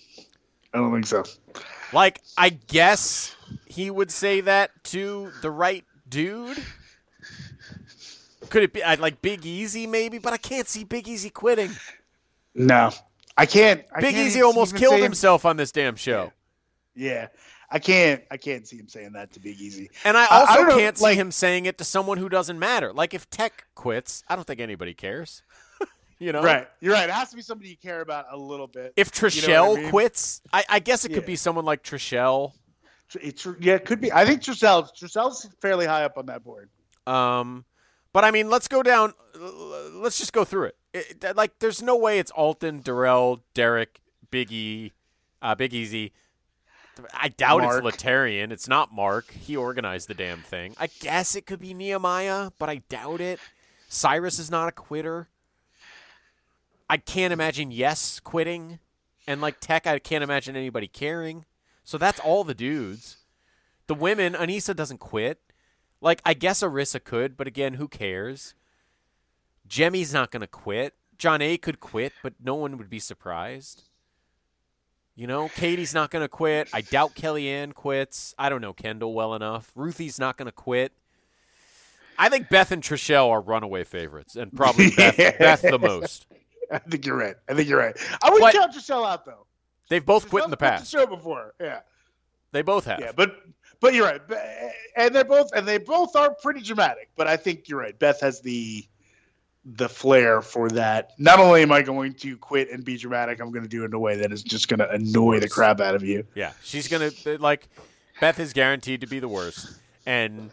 Like, I guess he would say that to the right dude. Could it be like Big Easy maybe? But I can't see Big Easy quitting. No, I can't. Big Easy almost killed himself on this damn show. Yeah. I can't see him saying that to Big Easy. And I also can't see him saying it to someone who doesn't matter. Like, if Tech quits, I don't think anybody cares. Right. You're right. It has to be somebody you care about a little bit. If Trishelle quits, I guess it could be someone like Trishelle. It could be. I think Trishelle's fairly high up on that board. But I mean, let's go down. Let's just go through it. Like, there's no way it's Alton, Darrell, Derek, Big Easy. I doubt Mark. It's Letarian. It's not Mark. He organized the damn thing. I guess it could be Nehemiah, but I doubt it. Cyrus is not a quitter. I can't imagine Yes quitting. And like Tech, I can't imagine anybody caring. So that's all the dudes. The women, Anissa doesn't quit. Like, I guess Arissa could, but again, who cares? Jemmy's not going to quit. John A. could quit, but no one would be surprised. Katie's not going to quit. I doubt Kellyanne quits. I don't know Kendall well enough. Ruthie's not going to quit. I think Beth and Trishelle are runaway favorites, and probably Beth the most. I think you're right. I wouldn't count Trishelle out, though. They've both quit in the past. The show before, yeah. They both have. Yeah, but you're right, and they both are pretty dramatic. But I think you're right. Beth has the the flair for that. Not only am I going to quit and be dramatic, I'm going to do it in a way that is just going to annoy the crap out of you. Yeah, she's gonna like. Beth is guaranteed to be the worst, and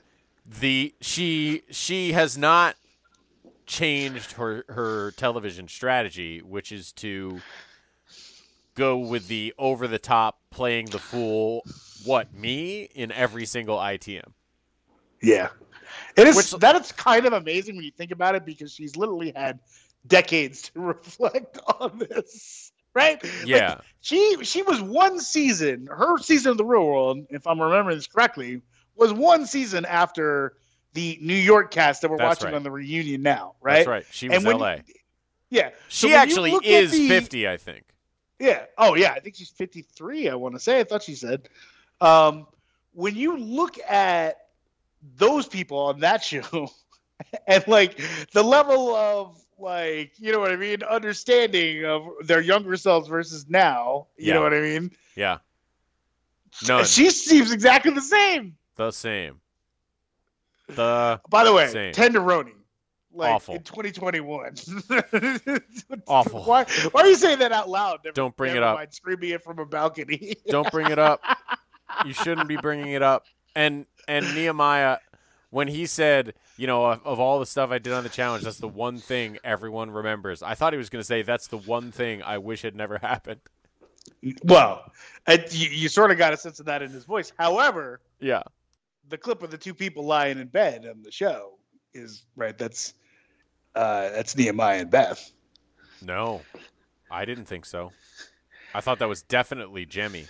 she has not changed her television strategy, which is to go with the over the top, playing the fool. What, me in every single ITM? Yeah. It is. That is kind of amazing when you think about it, because she's literally had decades to reflect on this, right? Yeah. Like, she was one season. Her season of the Real World, if I'm remembering this correctly, was one season after the New York cast that we're watching on the reunion now, right? That's right. She was LA. Yeah. She actually is 50, I think. Yeah. Oh, yeah. I think she's 53, I want to say. I thought she said. When you look at those people on that show and like the level of like, you know what I mean, understanding of their younger selves versus now, you know what I mean? Yeah. None. She seems exactly the same. The same. By the way, same. tenderoni. Like awful. In 2021. Awful. Why are you saying that out loud? Don't bring it up. Mind screaming it from a balcony. Don't bring it up. You shouldn't be bringing it up. And Nehemiah, when he said, you know, of all the stuff I did on the challenge, that's the one thing everyone remembers. I thought he was going to say that's the one thing I wish had never happened. Well, you sort of got a sense of that in his voice. However, yeah, the clip of the two people lying in bed on the show is right. That's Nehemiah and Beth. No, I didn't think so. I thought that was definitely Jemmy.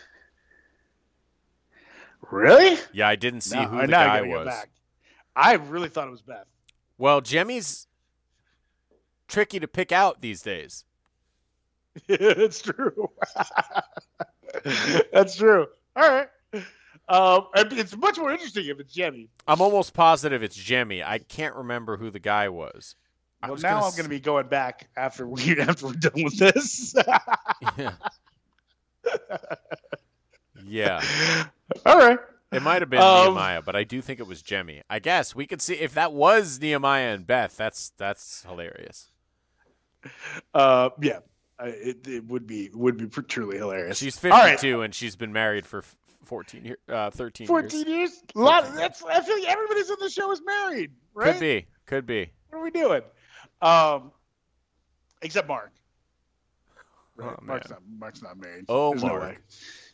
Really? Yeah, I didn't see who the guy was. I really thought it was Beth. Well, Jemmy's tricky to pick out these days. It's true. That's true. All right. It's much more interesting if it's Jemmy. I'm almost positive it's Jemmy. I can't remember who the guy was. Well, now I'm going to be going back after we're done with this. Yeah. Yeah. All right. It might have been Nehemiah, but I do think it was Jemmy. I guess we could see if that was Nehemiah and Beth. That's hilarious. Yeah. It would be truly hilarious. She's 52 and she's been married for 13 years. 14 years? A lot. I feel like everybody's on the show is married, right? Could be. What are we doing? Except Mark. Right? Oh, Mark's not married. Oh, There's Mark. No way.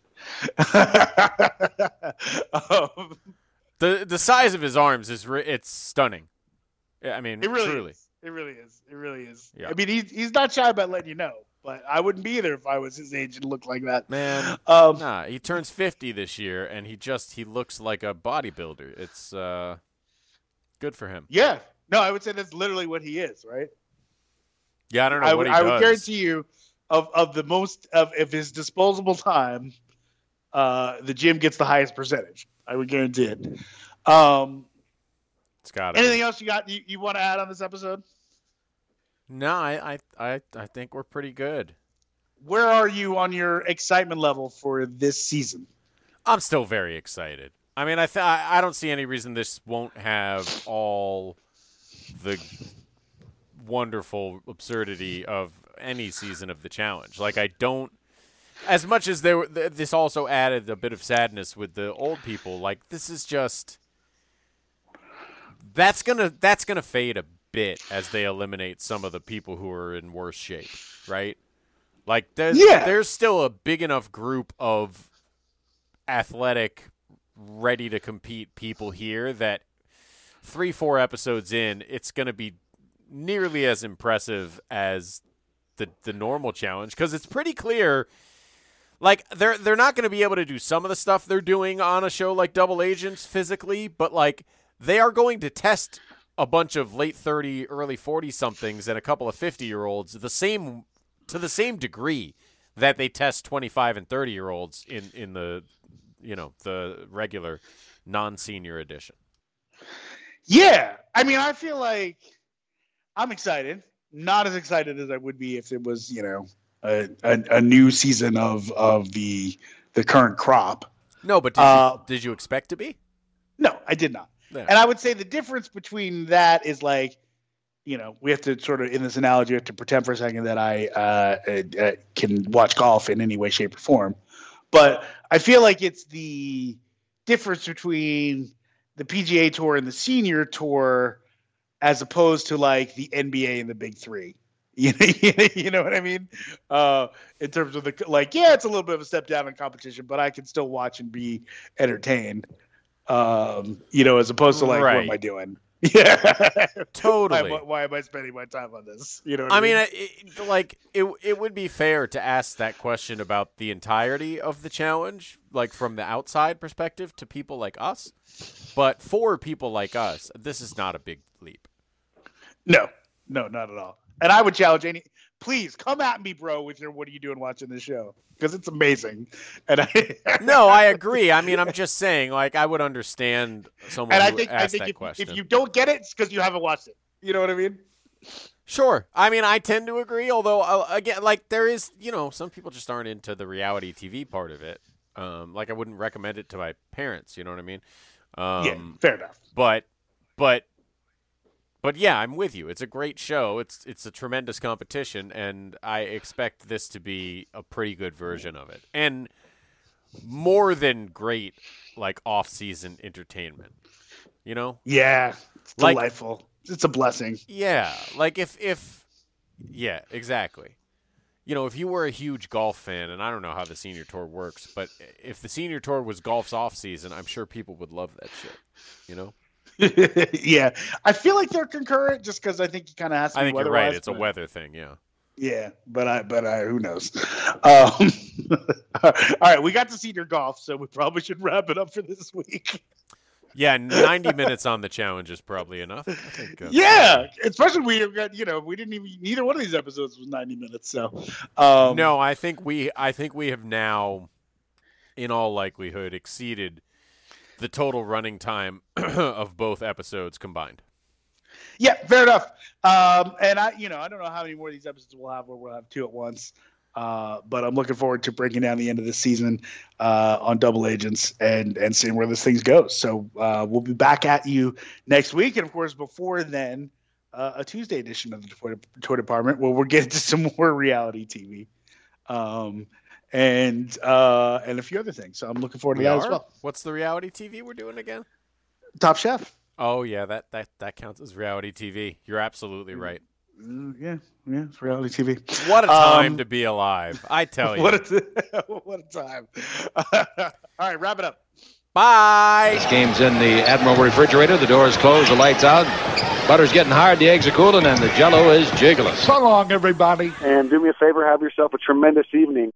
The size of his arms it's stunning. I mean, it really truly. Is. It really is. Yeah. I mean, he's not shy about letting you know, but I wouldn't be either if I was his age and looked like that. Man, he turns 50 this year, and he looks like a bodybuilder. It's good for him. Yeah. No, I would say that's literally what he is, right? Yeah, I don't know what he does. I would guarantee you, of the most of his disposable time, the gym gets the highest percentage. I would guarantee it. It's got it. Anything else you want to add on this episode? No, I think we're pretty good. Where are you on your excitement level for this season? I'm still very excited. I mean, I don't see any reason this won't have all the wonderful absurdity of any season of the challenge. Like, I don't. As much as this also added a bit of sadness with the old people. Like, this is just. That's gonna fade a bit as they eliminate some of the people who are in worse shape, right? Like, there's still a big enough group of athletic, ready to compete people here that 3-4 episodes in, it's gonna be nearly as impressive as the normal challenge, because it's pretty clear. Like, they're not going to be able to do some of the stuff they're doing on a show like Double Agents physically, but like they are going to test a bunch of late 30, early 40 somethings and a couple of 50-year-olds to the same degree that they test 25 and 30-year-olds in the the regular non-senior edition. Yeah, I mean, I feel like I'm excited. Not as excited as I would be if it was, a new season of the current crop. No, but did you expect to be? No, I did not. Yeah. And I would say the difference between that is like we have to sort of, in this analogy, we have to pretend for a second that I can watch golf in any way, shape, or form. But I feel like it's the difference between the PGA Tour and the Senior Tour as opposed to like the NBA and the Big Three. You know what I mean? In terms of it's a little bit of a step down in competition, but I can still watch and be entertained. As opposed to like, what am I doing? Yeah, totally. Why am I spending my time on this? You know what I mean? It would be fair to ask that question about the entirety of the challenge, like from the outside perspective to people like us. But for people like us, this is not a big leap. No, not at all. And I would challenge please come at me, bro, with your what are you doing watching this show? Because it's amazing. And No, I agree. I mean, I'm just saying, like, I would understand someone who asked that question. If you don't get it, it's because you haven't watched it. You know what I mean? Sure. I mean, I tend to agree, although, again, like, there is, some people just aren't into the reality TV part of it. Like, I wouldn't recommend it to my parents, you know what I mean? Yeah, fair enough. But yeah, I'm with you. It's a great show. It's a tremendous competition, and I expect this to be a pretty good version of it. And more than great, like, off-season entertainment, Yeah, it's delightful. It's a blessing. Yeah, like yeah, exactly. If you were a huge golf fan, and I don't know how the Senior Tour works, but if the Senior Tour was golf's off-season, I'm sure people would love that shit, Yeah, I feel like they're concurrent just because I think you kind of has to be I think you're weather-wise, right. It's a weather thing, yeah. Yeah, but I who knows? All right, we got to Senior Golf, so we probably should wrap it up for this week. Yeah, 90 minutes on the challenge is probably enough. I think, yeah, especially we got we didn't even neither one of these episodes was 90 minutes. So no, I think we have now, in all likelihood, exceeded the total running time of both episodes combined. Yeah, fair enough. And I don't know how many more of these episodes we'll have where we'll have two at once. But I'm looking forward to breaking down the end of the season on Double Agents and seeing where this thing goes. So we'll be back at you next week. And, of course, before then, a Tuesday edition of the Toy Department where we'll get into some more reality TV. And a few other things. So I'm looking forward to that as well. What's the reality TV we're doing again? Top Chef. Oh, yeah, that counts as reality TV. You're absolutely right. Yeah, it's reality TV. What a time to be alive, I tell you. What a time. All right, wrap it up. Bye. This game's in the Admiral refrigerator. The door's closed, the lights out. Butter's getting hard, the eggs are cooling, and the Jell-O is jiggling. So long, everybody. And do me a favor, have yourself a tremendous evening.